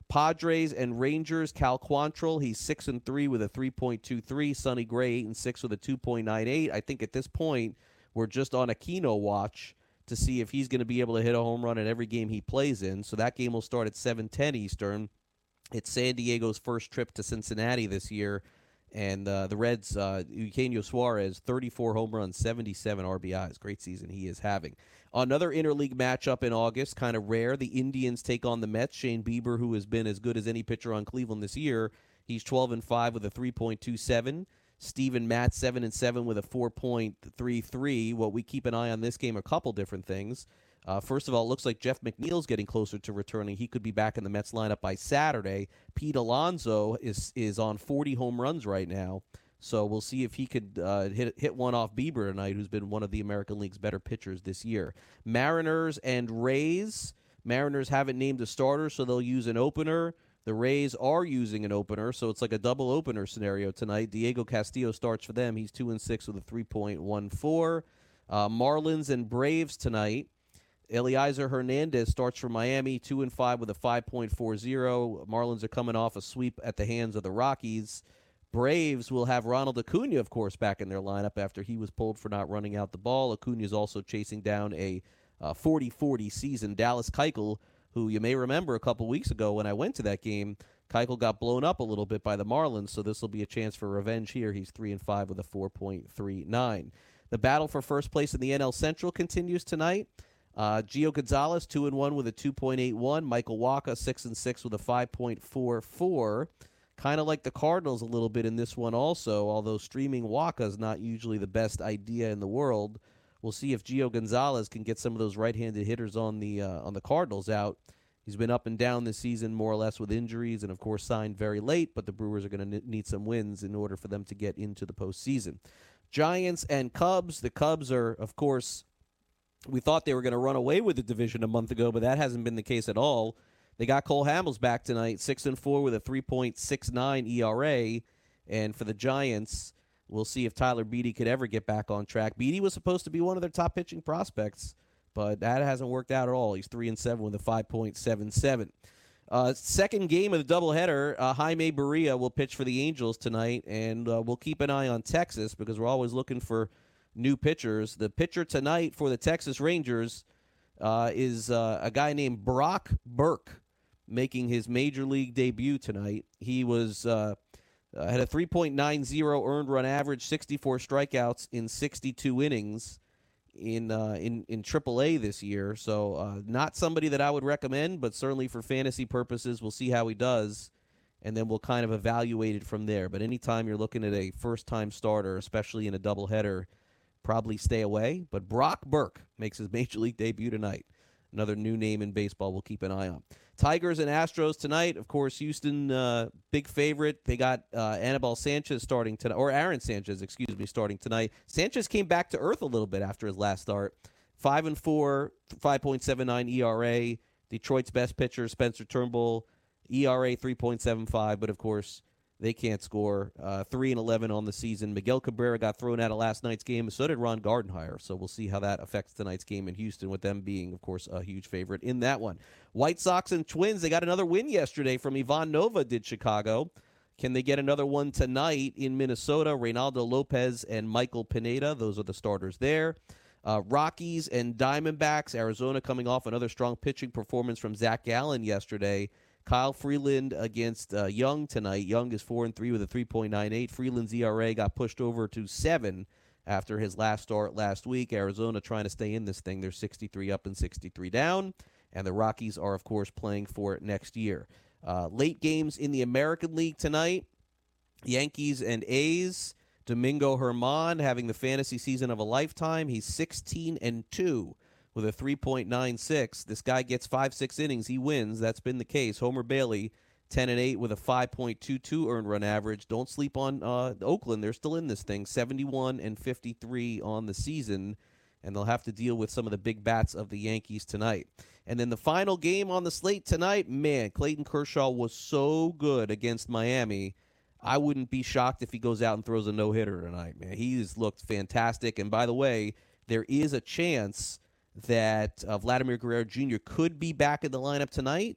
Padres and Rangers, Cal Quantrill, he's six and three with a three point two three. Sonny Gray, eight and six with a two point nine eight. I think at this point, we're just on a Keno watch to see if he's going to be able to hit a home run in every game he plays in. So that game will start at seven ten Eastern. It's San Diego's first trip to Cincinnati this year. And uh, the Reds, uh, Eugenio Suarez, thirty-four home runs, seventy-seven R B Is. Great season he is having. Another interleague matchup in August, kind of rare. The Indians take on the Mets. Shane Bieber, who has been as good as any pitcher on Cleveland this year, he's twelve and five with a three point two seven. Steven Matz, seven and seven with a four point three three. What we keep an eye on this game, a couple different things. Uh, first of all, it looks like Jeff McNeil's getting closer to returning. He could be back in the Mets lineup by Saturday. Pete Alonso is is on forty home runs right now, so we'll see if he could uh, hit hit one off Bieber tonight, who's been one of the American League's better pitchers this year. Mariners and Rays. Mariners haven't named a starter, so they'll use an opener. The Rays are using an opener, so it's like a double opener scenario tonight. Diego Castillo starts for them. He's two and six with a three point one four. Uh, Marlins and Braves tonight. Eliezer Hernandez starts for Miami, two and five with a five point four zero. Marlins are coming off a sweep at the hands of the Rockies. Braves will have Ronald Acuna, of course, back in their lineup after he was pulled for not running out the ball. Acuna is also chasing down a forty forty season. Dallas Keuchel, who you may remember a couple weeks ago when I went to that game, Keuchel got blown up a little bit by the Marlins, so this will be a chance for revenge here. He's three and five with a four point three nine. The battle for first place in the N L Central continues tonight. Uh, Gio Gonzalez, two and one with a two point eight one. Michael Wacha, six and six with a five point four four. Kind of like the Cardinals a little bit in this one also, although streaming Wacha is not usually the best idea in the world. We'll see if Gio Gonzalez can get some of those right-handed hitters on the uh, on the Cardinals out. He's been up and down this season more or less with injuries and, of course, signed very late, but the Brewers are going to need some wins in order for them to get into the postseason. Giants and Cubs. The Cubs are, of course, we thought they were going to run away with the division a month ago, but that hasn't been the case at all. They got Cole Hamels back tonight, six and four with a three point six nine E R A. And for the Giants, we'll see if Tyler Beede could ever get back on track. Beede was supposed to be one of their top pitching prospects, but that hasn't worked out at all. He's three and seven with a five point seven seven. Uh, second game of the doubleheader, uh, Jaime Barria will pitch for the Angels tonight, and uh, we'll keep an eye on Texas because we're always looking for new pitchers. The pitcher tonight for the Texas Rangers uh, is uh, a guy named Brock Burke, making his major league debut tonight. He was uh, uh, had a three point nine oh earned run average, sixty-four strikeouts in sixty-two innings in uh, in in triple A this year. So uh, not somebody that I would recommend, but certainly for fantasy purposes, we'll see how he does, and then we'll kind of evaluate it from there. But anytime you're looking at a first-time starter, especially in a doubleheader, probably stay away. But Brock Burke makes his major league debut tonight. Another new name in baseball we'll keep an eye on. Tigers and Astros tonight. Of course, Houston, uh, big favorite. They got uh, Anibal Sanchez starting tonight, or Aaron Sanchez, excuse me, starting tonight. Sanchez came back to earth a little bit after his last start. Five and four, five point seven nine E R A. Detroit's best pitcher, Spencer Turnbull, E R A three point seven five. But of course, they can't score. Uh, three and eleven on the season. Miguel Cabrera got thrown out of last night's game. So did Ron Gardenhire. So we'll see how that affects tonight's game in Houston, with them being, of course, a huge favorite in that one. White Sox and Twins, they got another win yesterday from Ivan Nova, did Chicago. Can they get another one tonight in Minnesota? Reynaldo Lopez and Michael Pineda, those are the starters there. Uh, Rockies and Diamondbacks, Arizona coming off another strong pitching performance from Zach Gallen yesterday. Kyle Freeland against uh, Young tonight. Young is four and three with a three point nine eight. Freeland's E R A got pushed over to seven after his last start last week. Arizona trying to stay in this thing. They're sixty-three up and sixty-three down. And the Rockies are, of course, playing for it next year. Uh, late games in the American League tonight. Yankees and A's. Domingo Germán having the fantasy season of a lifetime. He's sixteen and two. With a three point nine six. This guy gets five, six innings. He wins. That's been the case. Homer Bailey, ten and eight with a five point two two earned run average. Don't sleep on uh, Oakland. They're still in this thing. seventy-one and fifty-three on the season. And they'll have to deal with some of the big bats of the Yankees tonight. And then the final game on the slate tonight, man, Clayton Kershaw was so good against Miami. I wouldn't be shocked if he goes out and throws a no-hitter tonight, man. He's looked fantastic. And by the way, there is a chance that uh, Vladimir Guerrero Junior could be back in the lineup tonight.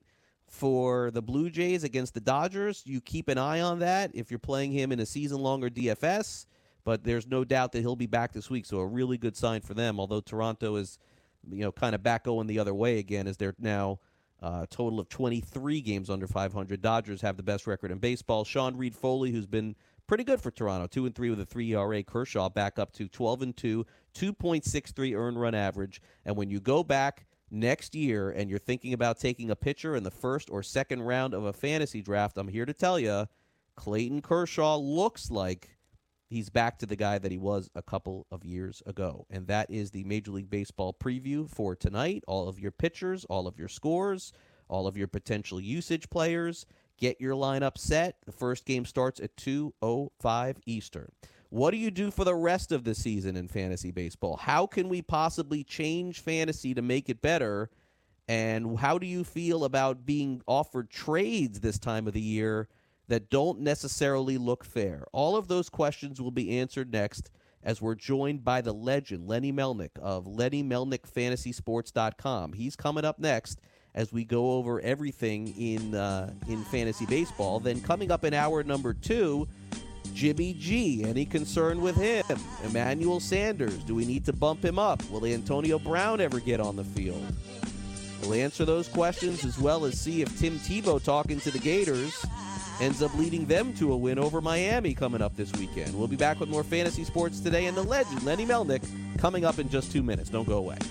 for the Blue Jays against the Dodgers. You keep an eye on that if you're playing him in a season-longer D F S, but there's no doubt that he'll be back this week, so a really good sign for them, although Toronto is, you know, kind of back going the other way again, as they're now uh, a total of twenty-three games under five hundred. Dodgers have the best record in baseball. Sean Reed-Foley, who's been pretty good for Toronto, two and three with a three E R A. Kershaw back up to twelve and two, two point six three earned run average. And when you go back next year and you're thinking about taking a pitcher in the first or second round of a fantasy draft, I'm here to tell you, Clayton Kershaw looks like he's back to the guy that he was a couple of years ago. And that is the Major League Baseball preview for tonight. All of your pitchers, all of your scores, all of your potential usage players. Get your lineup set. The first game starts at two oh five Eastern. What do you do for the rest of the season in fantasy baseball? How can we possibly change fantasy to make it better? And how do you feel about being offered trades this time of the year that don't necessarily look fair? All of those questions will be answered next as we're joined by the legend, Lenny Melnick of Lenny Melnick Fantasy Sports dot com. He's coming up next as we go over everything in uh, in fantasy baseball. Then coming up in hour number two, Jimmy G. Any concern with him? Emmanuel Sanders. Do we need to bump him up? Will Antonio Brown ever get on the field? We'll answer those questions as well as see if Tim Tebow talking to the Gators ends up leading them to a win over Miami coming up this weekend. We'll be back with more fantasy sports today, and the legend, Lenny Melnick, coming up in just two minutes. Don't go away.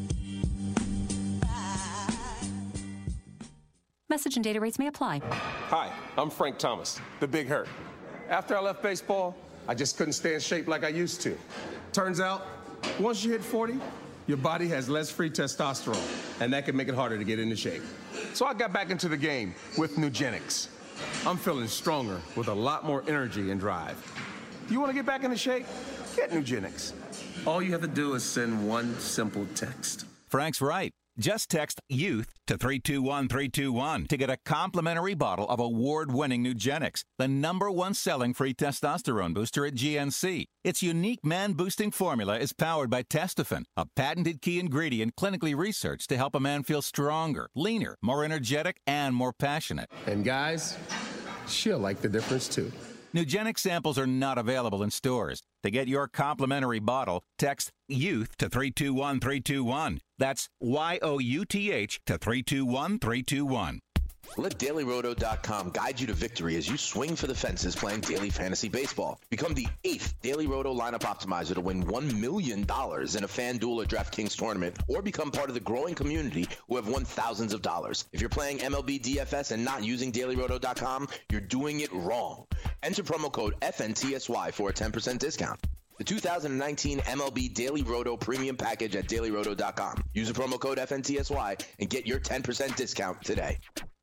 Message and data rates may apply. Hi, I'm Frank Thomas, the Big Hurt. After I left baseball, I just couldn't stay in shape like I used to. Turns out, once you hit forty, your body has less free testosterone, and that can make it harder to get into shape. So I got back into the game with Nugenix. I'm feeling stronger with a lot more energy and drive. You want to get back into shape? Get Nugenix. All you have to do is send one simple text. Frank's right. Just text YOUTH to three two one three two one to get a complimentary bottle of award-winning Nugenix, the number one selling free testosterone booster at G N C. Its unique man-boosting formula is powered by Testofen, a patented key ingredient clinically researched to help a man feel stronger, leaner, more energetic, and more passionate. And guys, she'll like the difference too. Nugenix samples are not available in stores. To get your complimentary bottle, text YOUTH to three two one three two one. That's Y O U T H to three two one three two one. Let Daily Roto dot com guide you to victory as you swing for the fences playing daily fantasy baseball. Become the eighth Daily Roto lineup optimizer to win one million dollars in a FanDuel or DraftKings tournament, or become part of the growing community who have won thousands of dollars. If you're playing M L B D F S and not using Daily Roto dot com, you're doing it wrong. Enter promo code F N T S Y for a ten percent discount. The two thousand nineteen M L B Daily Roto Premium Package at Daily Roto dot com. Use the promo code F N T S Y and get your ten percent discount today.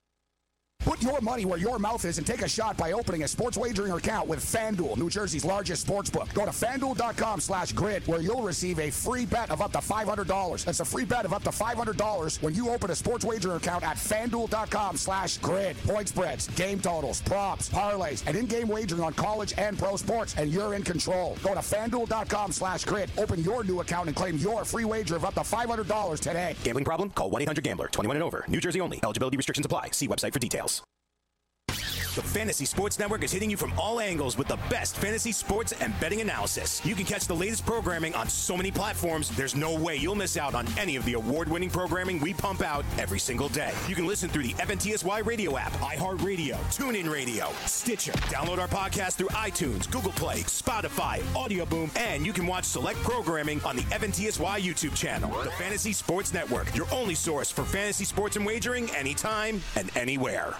Put your money where your mouth is and take a shot by opening a sports wagering account with FanDuel, New Jersey's largest sports book. Go to FanDuel dot com slash grid where you'll receive a free bet of up to five hundred dollars. That's a free bet of up to five hundred dollars when you open a sports wagering account at FanDuel dot com slash grid. Point spreads, game totals, props, parlays, and in-game wagering on college and pro sports, and you're in control. Go to FanDuel dot com slash grid. Open your new account and claim your free wager of up to five hundred dollars today. Gambling problem? Call one eight hundred gambler. twenty-one and over. New Jersey only. Eligibility restrictions apply. See website for details. The Fantasy Sports Network is hitting you from all angles with the best fantasy sports and betting analysis. You can catch the latest programming on so many platforms, there's no way you'll miss out on any of the award-winning programming we pump out every single day. You can listen through the F N T S Y radio app, iHeartRadio, TuneIn Radio, Stitcher. Download our podcast through iTunes, Google Play, Spotify, Audio Boom, and you can watch select programming on the F N T S Y YouTube channel. The Fantasy Sports Network, your only source for fantasy sports and wagering anytime and anywhere.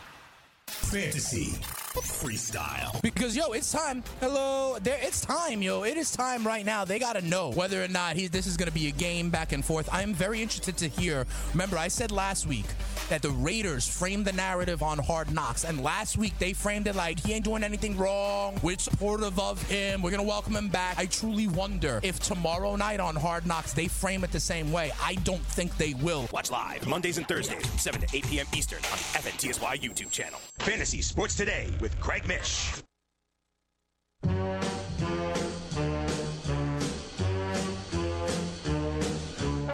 Fantasy Freestyle. Because, yo, it's time. Hello. There, it's time, yo. It is time right now. They got to know whether or not he, this is going to be a game back and forth. I am very interested to hear. Remember, I said last week that the Raiders framed the narrative on Hard Knocks. And last week, they framed it like he ain't doing anything wrong. We're supportive of him. We're going to welcome him back. I truly wonder if tomorrow night on Hard Knocks, they frame it the same way. I don't think they will. Watch live Mondays and Thursdays from seven to eight p.m. Eastern on the F N T S Y YouTube channel. Fantasy Sports Today with Craig Mish.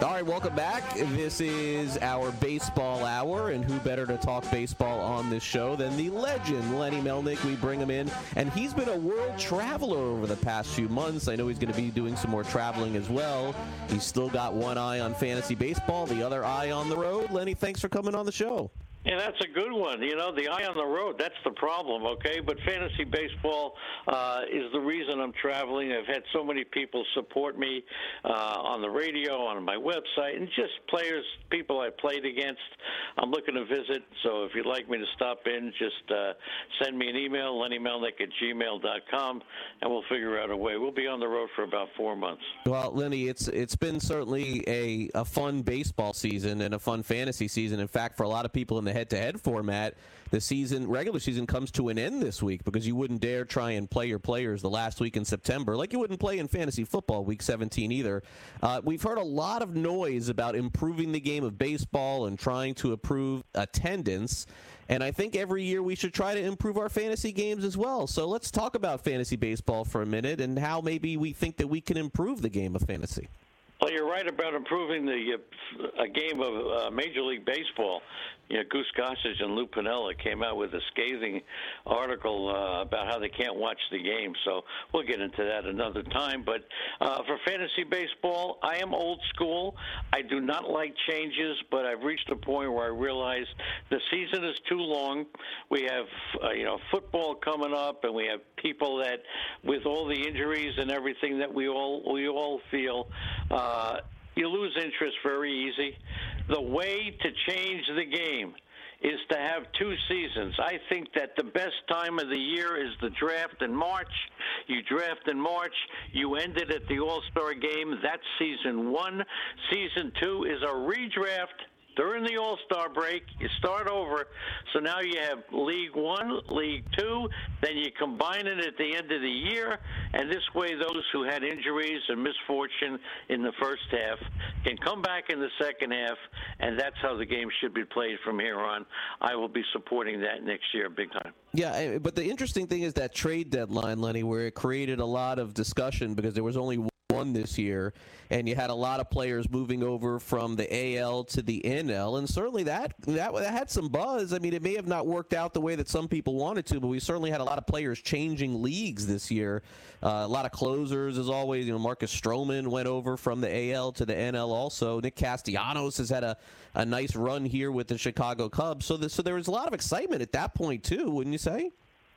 All right, welcome back. This is our baseball hour, and who better to talk baseball on this show than the legend, Lenny Melnick. We bring him in, and he's been a world traveler over the past few months. I know he's going to be doing some more traveling as well. He's still got one eye on fantasy baseball, the other eye on the road. Lenny, thanks for coming on the show. Yeah, that's a good one. You know, the eye on the road, that's the problem, okay? But fantasy baseball uh, is the reason I'm traveling. I've had so many people support me uh, on the radio, on my website, and just players, people I played against. I'm looking to visit, so if you'd like me to stop in, just uh, send me an email, lenny melnick at gmail dot com, and we'll figure out a way. We'll be on the road for about four months. Well, Lenny, it's it's been certainly a, a fun baseball season and a fun fantasy season. In fact, for a lot of people in the head-to-head format, the season, regular season, comes to an end this week because you wouldn't dare try and play your players the last week in September, like you wouldn't play in fantasy football week seventeen either. Uh, we've heard a lot of noise about improving the game of baseball and trying to improve attendance, and I think every year we should try to improve our fantasy games as well. So let's talk about fantasy baseball for a minute and how maybe we think that we can improve the game of fantasy. Well, you're right about improving the uh, a game of uh, Major League Baseball. You know, Goose Gossage and Lou Piniella came out with a scathing article uh, about how they can't watch the game. So we'll get into that another time. But uh, for fantasy baseball, I am old school. I do not like changes, but I've reached a point where I realize the season is too long. We have, uh, you know, football coming up, and we have people that, with all the injuries and everything that we all we all feel, uh, you lose interest very easy. The way to change the game is to have two seasons. I think that the best time of the year is the draft in March. You draft in March. You end it at the All-Star game. That's season one. Season two is a redraft during the All-Star break. You start over. So now you have League One, League Two, then you combine it at the end of the year, and this way those who had injuries and misfortune in the first half can come back in the second half, and that's how the game should be played from here on. I will be supporting that next year big time. Yeah, but the interesting thing is that trade deadline, Lenny, where it created a lot of discussion because there was only one this year, and you had a lot of players moving over from the A L to the N L, and certainly that, that that had some buzz. I mean, it may have not worked out the way that some people wanted to, but we certainly had a lot of players changing leagues this year. Uh, a lot of closers, as always. You know, Marcus Stroman went over from the A L to the N L also. Nick Castellanos has had a, a nice run here with the Chicago Cubs. So, the, so there was a lot of excitement at that point, too, wouldn't you say?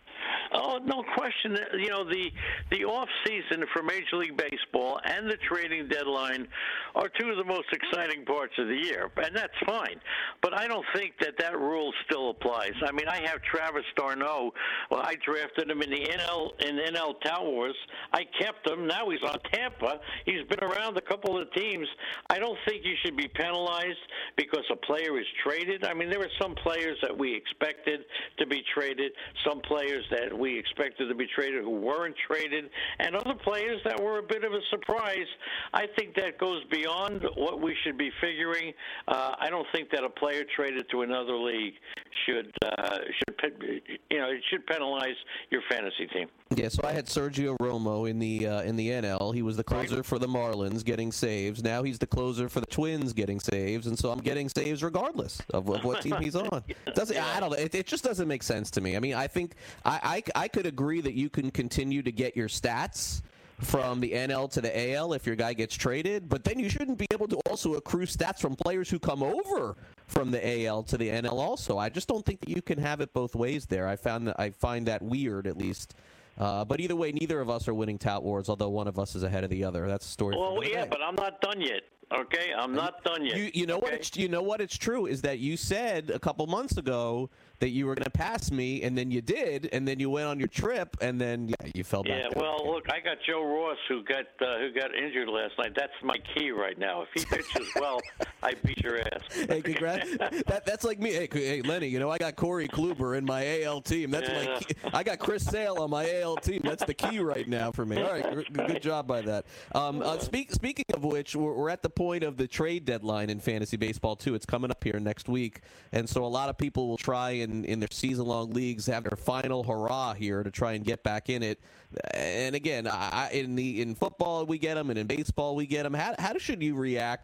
Oh, no question. You know, the the off season for Major League Baseball and the trading deadline are two of the most exciting parts of the year, and that's fine. But I don't think that that rule still applies. I mean, I have Travis d'Arnaud. Well, I drafted him in the N L in N L Tout Wars. I kept him. Now he's on Tampa. He's been around a couple of teams. I don't think you should be penalized because a player is traded. I mean, there were some players that we expected to be traded, some players that we expected to be traded who weren't traded, and other players that were a bit of a surprise. I think that goes beyond what we should be figuring. Uh, I don't think that a player traded to another league should, uh, should you know, it should penalize your fantasy team. Yeah, so I had Sergio Romo in the uh, in the N L. He was the closer for the Marlins, getting saves. Now he's the closer for the Twins, getting saves, and so I'm getting saves regardless of, of what team he's on. Doesn't I don't know. It, it just doesn't make sense to me. I mean, I think I, I I could agree that you can continue to get your stats from the N L to the A L if your guy gets traded, but then you shouldn't be able to also accrue stats from players who come over from the A L to the N L also. I just don't think that you can have it both ways there. I found that I find that weird, at least. Uh, but either way, neither of us are winning Tout Wars, although one of us is ahead of the other. That's the story. Well, yeah, day. But I'm not done yet. Okay, I'm not done yet. You, you know okay? what? It's, you know what? It's true is that you said a couple months ago that you were going to pass me, and then you did, and then you went on your trip, and then yeah, you fell back. Yeah, well, again. look, I got Joe Ross who got uh, who got injured last night. That's my key right now. If he pitches well, I beat your ass. Hey, congrats! that, that's like me. Hey, hey, Lenny, you know I got Corey Kluber in my A L team. That's yeah. my key. I got Chris Sale on my A L team. That's the key right now for me. All right, good job by that. Um, uh, speak, speaking of which, we're, we're at the point of the trade deadline in fantasy baseball too. It's coming up here next week, and so a lot of people will try in, in their season-long leagues have their final hurrah here to try and get back in it. And again, I, in the in football we get them, and in baseball we get them. How how should you react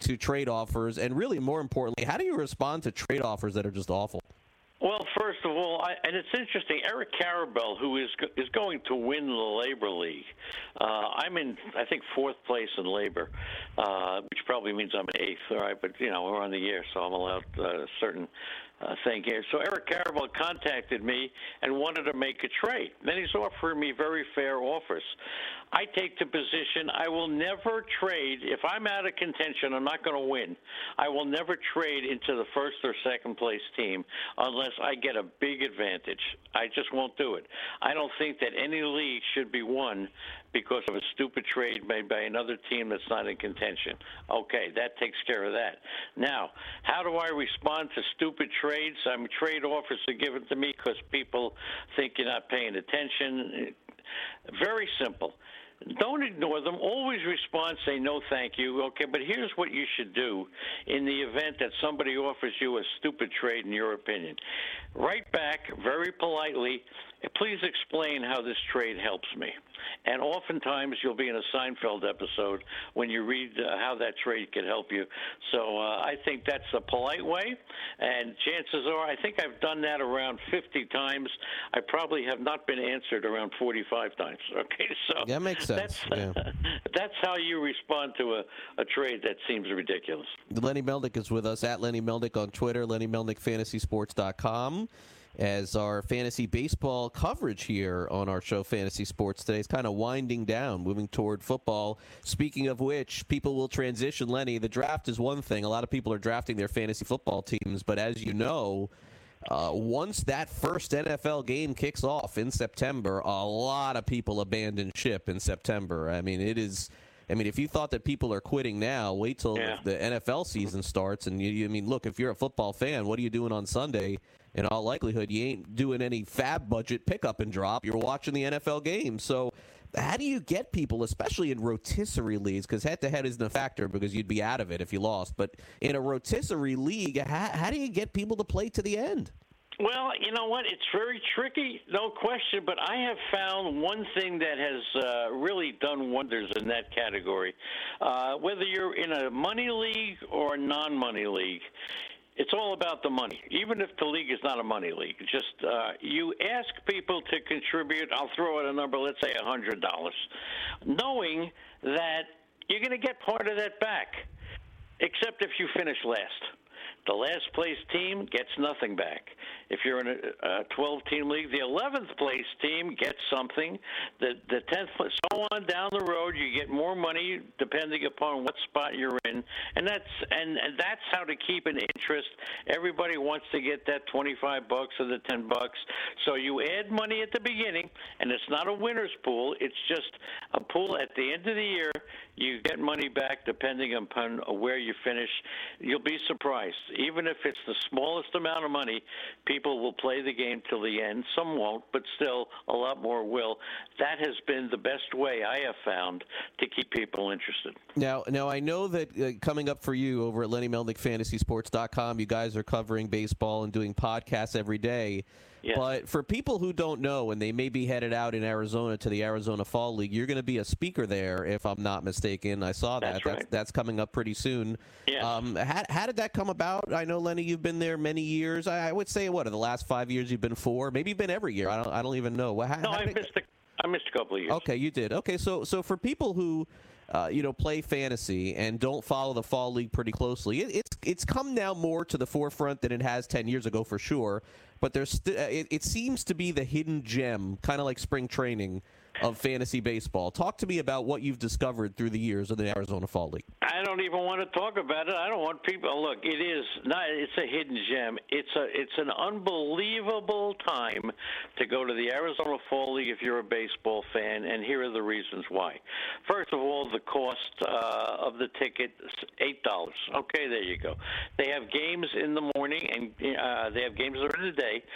to trade offers? And really, more importantly, how do you respond to trade offers that are just awful? Well, first of all, I, and it's interesting, Eric Karabell, who is is going to win the Labor League. Uh, I'm in, I think, fourth place in Labor, uh, which probably means I'm in eighth, all right? But, you know, we're on the year, so I'm allowed a certain uh, thing here. So Eric Karabell contacted me and wanted to make a trade. Then he's offering me very fair offers. I take the position I will never trade. If I'm out of contention, I'm not going to win. I will never trade into the first or second place team unless I get a big advantage. I just won't do it. I don't think that any league should be won because of a stupid trade made by another team that's not in contention. Okay, that takes care of that. Now, how do I respond to stupid trades? I mean, trade offers are given to me because people think you're not paying attention. Very simple. Don't ignore them. Always respond, say no thank you. Okay, but here's what you should do in the event that somebody offers you a stupid trade in your opinion. Write back very politely, please explain how this trade helps me. And oftentimes you'll be in a Seinfeld episode when you read uh, how that trade could help you. So uh, I think that's a polite way, and chances are I think I've done that around fifty times. I probably have not been answered around forty-five times. Okay, so that makes sense. That's, yeah. that's how you respond to a, a trade that seems ridiculous. Lenny Melnick is with us, at Lenny Melnick on Twitter, Lenny Melnick Fantasy Sports dot com. As our fantasy baseball coverage here on our show, Fantasy Sports Today, is kind of winding down, moving toward football. Speaking of which, people will transition, Lenny. The draft is one thing. A lot of people are drafting their fantasy football teams. But as you know, uh, once that first N F L game kicks off in September, a lot of people abandon ship in September. I mean, it is... I mean, if you thought that people are quitting now, wait till yeah. the N F L season starts. And, you, you I mean, look, if you're a football fan, what are you doing on Sunday? In all likelihood, you ain't doing any fab budget pickup and drop. You're watching the N F L game. So how do you get people, especially in rotisserie leagues, because head-to-head isn't a factor because you'd be out of it if you lost. But in a rotisserie league, how, how do you get people to play to the end? Well, you know what? It's very tricky, no question, but I have found one thing that has uh, really done wonders in that category. Uh, whether you're in a money league or a non-money league, it's all about the money, even if the league is not a money league. Just uh, you ask people to contribute, I'll throw out a number, let's say one hundred dollars, knowing that you're going to get part of that back, except if you finish last. The last place team gets nothing back. If you're in a twelve-team league, the eleventh place team gets something. The the tenth, so on down the road, you get more money depending upon what spot you're in, and that's and, and that's how to keep an interest. Everybody wants to get that twenty-five bucks or the ten bucks. So you add money at the beginning, and it's not a winner's pool. It's just a pool at the end of the year. You get money back depending upon where you finish. You'll be surprised. Even if it's the smallest amount of money, people will play the game till the end. Some won't, but still a lot more will. That has been the best way I have found to keep people interested. Now, now I know that uh, coming up for you over at Lenny Melnick Fantasy Sports dot com, you guys are covering baseball and doing podcasts every day. Yes. But for people who don't know, and they may be headed out in Arizona to the Arizona Fall League, you're going to be a speaker there, if I'm not mistaken. I saw that. That's right. That's, that's coming up pretty soon. Yes. Um, how, how did that come about? I know, Lenny, you've been there many years. I, I would say, what, in the last five years you've been four? Maybe you've been every year. I don't I don't even know. How, no, how I did missed, a, I missed a couple of years. Okay, you did. Okay, so so for people who... Uh, you know, play fantasy and don't follow the fall league pretty closely. It, it's it's come now more to the forefront than it has ten years ago for sure. But there's st- it, it seems to be the hidden gem, kind of like spring training, of fantasy baseball. Talk to me about what you've discovered through the years of the Arizona Fall League. I don't even want to talk about it. I don't want people. Look, it is not. It's a hidden gem. It's a. It's an unbelievable time to go to the Arizona Fall League if you're a baseball fan, and here are the reasons why. First of all, the cost uh, of the ticket eight dollars. Okay, there you go. They have games in the morning, and uh, they have games during the day.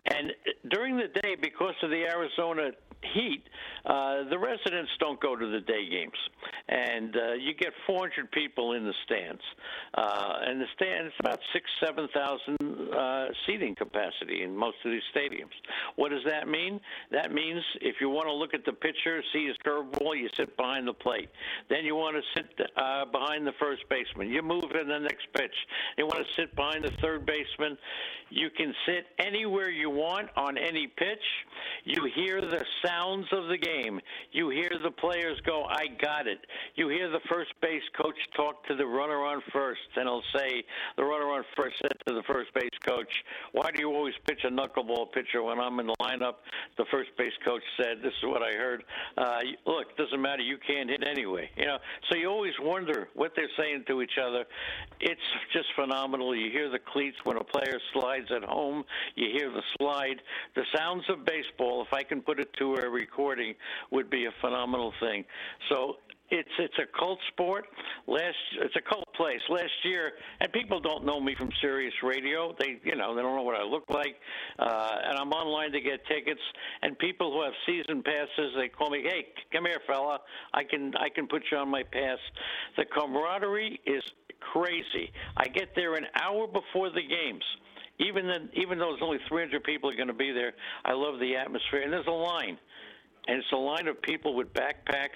And during the day, because of the Arizona heat, uh, the residents don't go to the day games, and uh, you get four hundred people in the stands, uh, and the stands about six, seven thousand uh, seating capacity in most of these stadiums. What does that mean? That means if you want to look at the pitcher, see his curveball, you sit behind the plate. Then you want to sit uh, behind the first baseman. You move in the next pitch. You want to sit behind the third baseman. You can sit anywhere you want on any pitch. You hear the sounds of the game. You hear the players go, I got it. You hear the first base coach talk to the runner on first, and he'll say, the runner on first said to the first base coach, why do you always pitch a knuckleball pitcher when I'm in the lineup? The first base coach said, this is what I heard. Uh, look, it doesn't matter. You can't hit anyway. You know, so you always wonder what they're saying to each other. It's just phenomenal. You hear the cleats when a player slides at home. You hear the slide. The sounds of baseball, if I can put it to a recording, would be a phenomenal thing. So it's it's a cult sport. Last it's a cult place. Last year, and people don't know me from Sirius Radio. They you know they don't know what I look like, uh, and I'm online to get tickets. And people who have season passes, they call me, hey, come here, fella. I can I can put you on my pass. The camaraderie is crazy. I get there an hour before the games. Even then, even though there's only three hundred people are going to be there, I love the atmosphere. And there's a line, and it's a line of people with backpacks.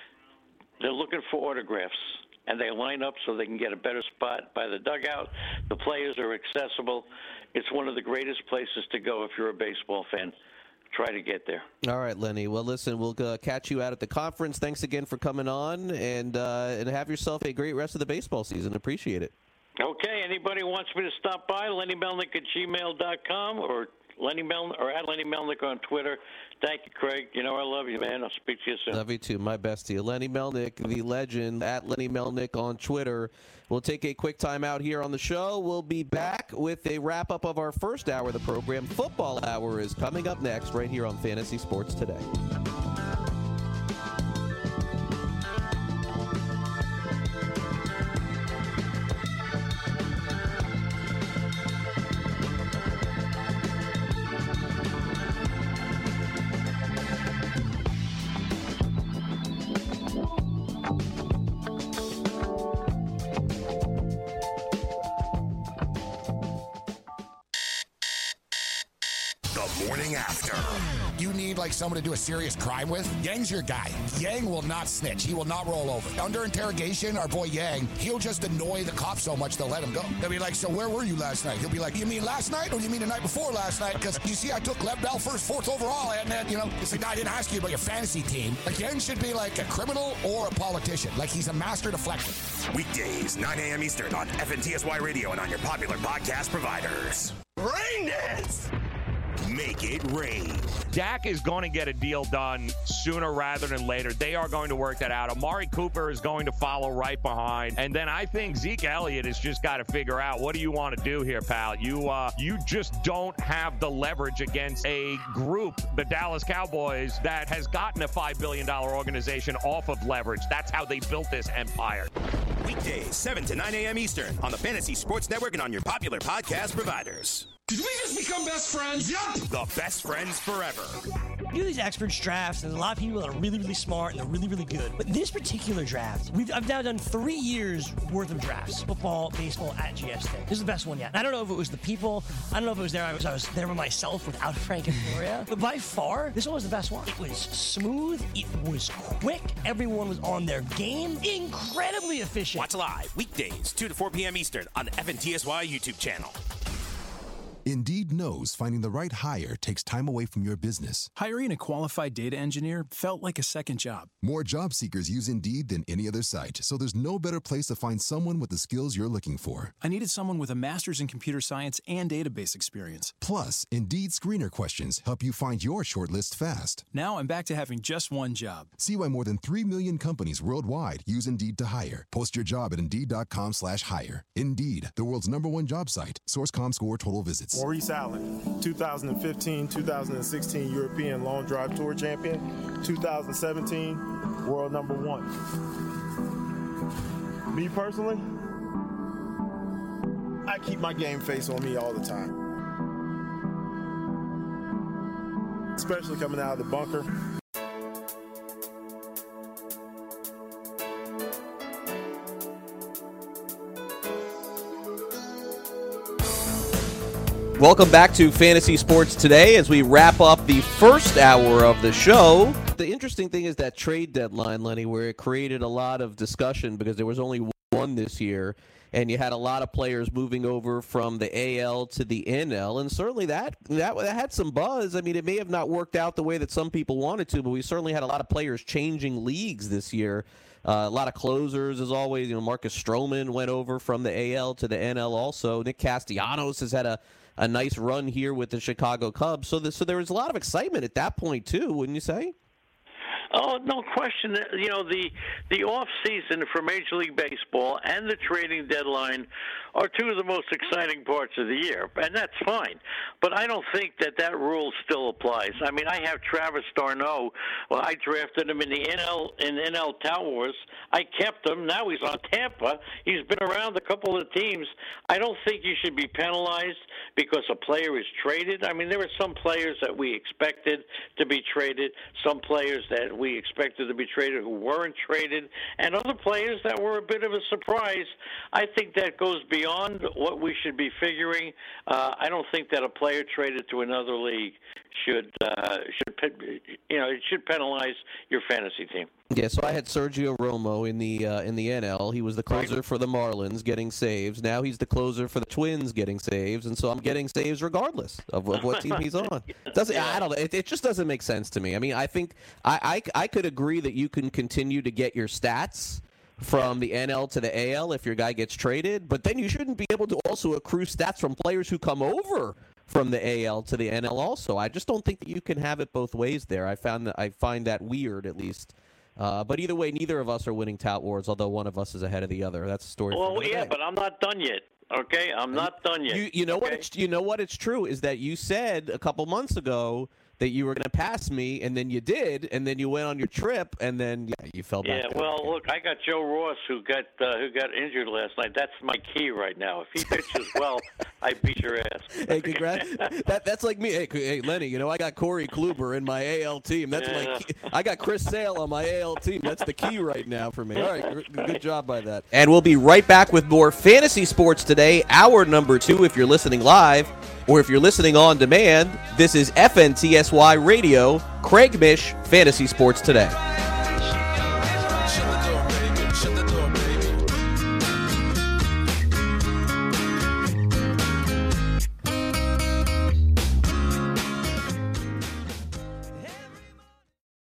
They're looking for autographs, and they line up so they can get a better spot by the dugout. The players are accessible. It's one of the greatest places to go if you're a baseball fan. Try to get there. All right, Lenny. Well, listen, we'll uh, catch you out at the conference. Thanks again for coming on, and uh, and have yourself a great rest of the baseball season. Appreciate it. Okay. Anybody wants me to stop by, Lenny Melnick at gmail dot com or Lenny Melnick or at Lenny Melnick on Twitter. Thank you, Craig. You know I love you, man. I'll speak to you soon. Love you too. My best to you. Lenny Melnick, the legend, at Lenny Melnick on Twitter. We'll take a quick time out here on the show. We'll be back with a wrap-up of our first hour of the program. Football Hour is coming up next right here on Fantasy Sports Today. You need like someone to do a serious crime with? Yang's your guy. Yang will not snitch. He will not roll over. Under interrogation, our boy Yang, he'll just annoy the cops so much they'll let him go. They'll be like, so where were you last night? He'll be like, you mean last night or you mean the night before last night? Because you see, I took Lev Bell first, fourth overall, and then, you know, it's like, I didn't ask you about your fantasy team. Like, Yang should be like a criminal or a politician. Like, he's a master deflector. Weekdays, nine a.m. Eastern on F N T S Y Radio and on your popular podcast providers. Rain dance! Make it rain. Dak is going to get a deal done sooner rather than later. They are going to work that out. Amari Cooper is going to follow right behind. And then I think Zeke Elliott has just got to figure out, what do you want to do here, pal? You uh, you just don't have the leverage against a group, the Dallas Cowboys, that has gotten a five billion dollars organization off of leverage. That's how they built this empire. Weekdays, seven to nine a.m. Eastern on the Fantasy Sports Network and on your popular podcast providers. Did we just become best friends? Yup! The best friends forever. You do these experts drafts, and a lot of people that are really, really smart and they're really, really good. But this particular draft, we've I've now done three years worth of drafts, football, baseball, at G S Tech. This is the best one yet. I don't know if it was the people. I don't know if it was there. I was I was there by myself without Frank and Gloria. But by far, this one was the best one. It was smooth. It was quick. Everyone was on their game. Incredibly efficient. Watch live weekdays, two to four p.m. Eastern on the F N T S Y YouTube channel. Indeed knows finding the right hire takes time away from your business. Hiring a qualified data engineer felt like a second job. More job seekers use Indeed than any other site, so there's no better place to find someone with the skills you're looking for. I needed someone with a master's in computer science and database experience. Plus, Indeed screener questions help you find your shortlist fast. Now I'm back to having just one job. See why more than three million companies worldwide use Indeed to hire. Post your job at Indeed.com slash hire. Indeed, the world's number one job site. Source.com score total visits. Maurice Allen, two thousand fifteen two thousand sixteen European Long Drive Tour champion, two thousand seventeen world number one. Me personally, I keep my game face on me all the time. especially coming out of the bunker. Welcome back to Fantasy Sports Today as we wrap up the first hour of the show. The interesting thing is that trade deadline, Lenny, where it created a lot of discussion because there was only one this year, and you had a lot of players moving over from the A L to the N L, and certainly that, that, that had some buzz. I mean, it may have not worked out the way that some people wanted to, but we certainly had a lot of players changing leagues this year. Uh, a lot of closers, as always. You know, Marcus Stroman went over from the A L to the N L also. Nick Castellanos has had a a nice run here with the Chicago Cubs. So, the, so there was a lot of excitement at that point, too, wouldn't you say? Oh, no question. You know, the the off season for Major League Baseball and the trading deadline are two of the most exciting parts of the year, and that's fine. But I don't think that that rule still applies. I mean, I have Travis d'Arnaud. Well, I drafted him in the N L in N L Tout Wars. I kept him. Now he's on Tampa. He's been around a couple of teams. I don't think you should be penalized because a player is traded. I mean, there were some players that we expected to be traded, some players that we expected to be traded who weren't traded, and other players that were a bit of a surprise. I think that goes beyond what we should be figuring. Uh, I don't think that a player traded to another league should uh, should you know it should penalize your fantasy team. Yeah, so I had Sergio Romo in the uh, in the N L. He was the closer for the Marlins, getting saves. Now he's the closer for the Twins, getting saves, and so I'm getting saves regardless of, of what team he's on. Doesn't I don't know? It, it just doesn't make sense to me. I mean, I think I, I I could agree that you can continue to get your stats from the N L to the A L if your guy gets traded, but then you shouldn't be able to also accrue stats from players who come over from the A L to the N L also. I just don't think that you can have it both ways there. I found that I find that weird, at least. Uh, but either way, neither of us are winning tout wars, although one of us is ahead of the other. That's a story well, for another yeah, day. but I'm not done yet. Okay, I'm not done yet. You, you know okay? what? It's, you know what? It's true is that you said a couple months ago that you were going to pass me, and then you did, and then you went on your trip, and then yeah, you fell back. Yeah, well, look, I got Joe Ross who got uh, who got injured last night. That's my key right now. If he pitches well, I beat your ass. Hey, congrats. that, that's like me. Hey, hey, Lenny, you know, I got Corey Kluber in my A L team. That's yeah. my key. I got Chris Sale on my A L team. That's the key right now for me. All right, g- good job by that. And we'll be right back with more Fantasy Sports Today, hour number two, if you're listening live. Or if you're listening on demand, this is F N T S Y Radio, Craig Mish, Fantasy Sports Today.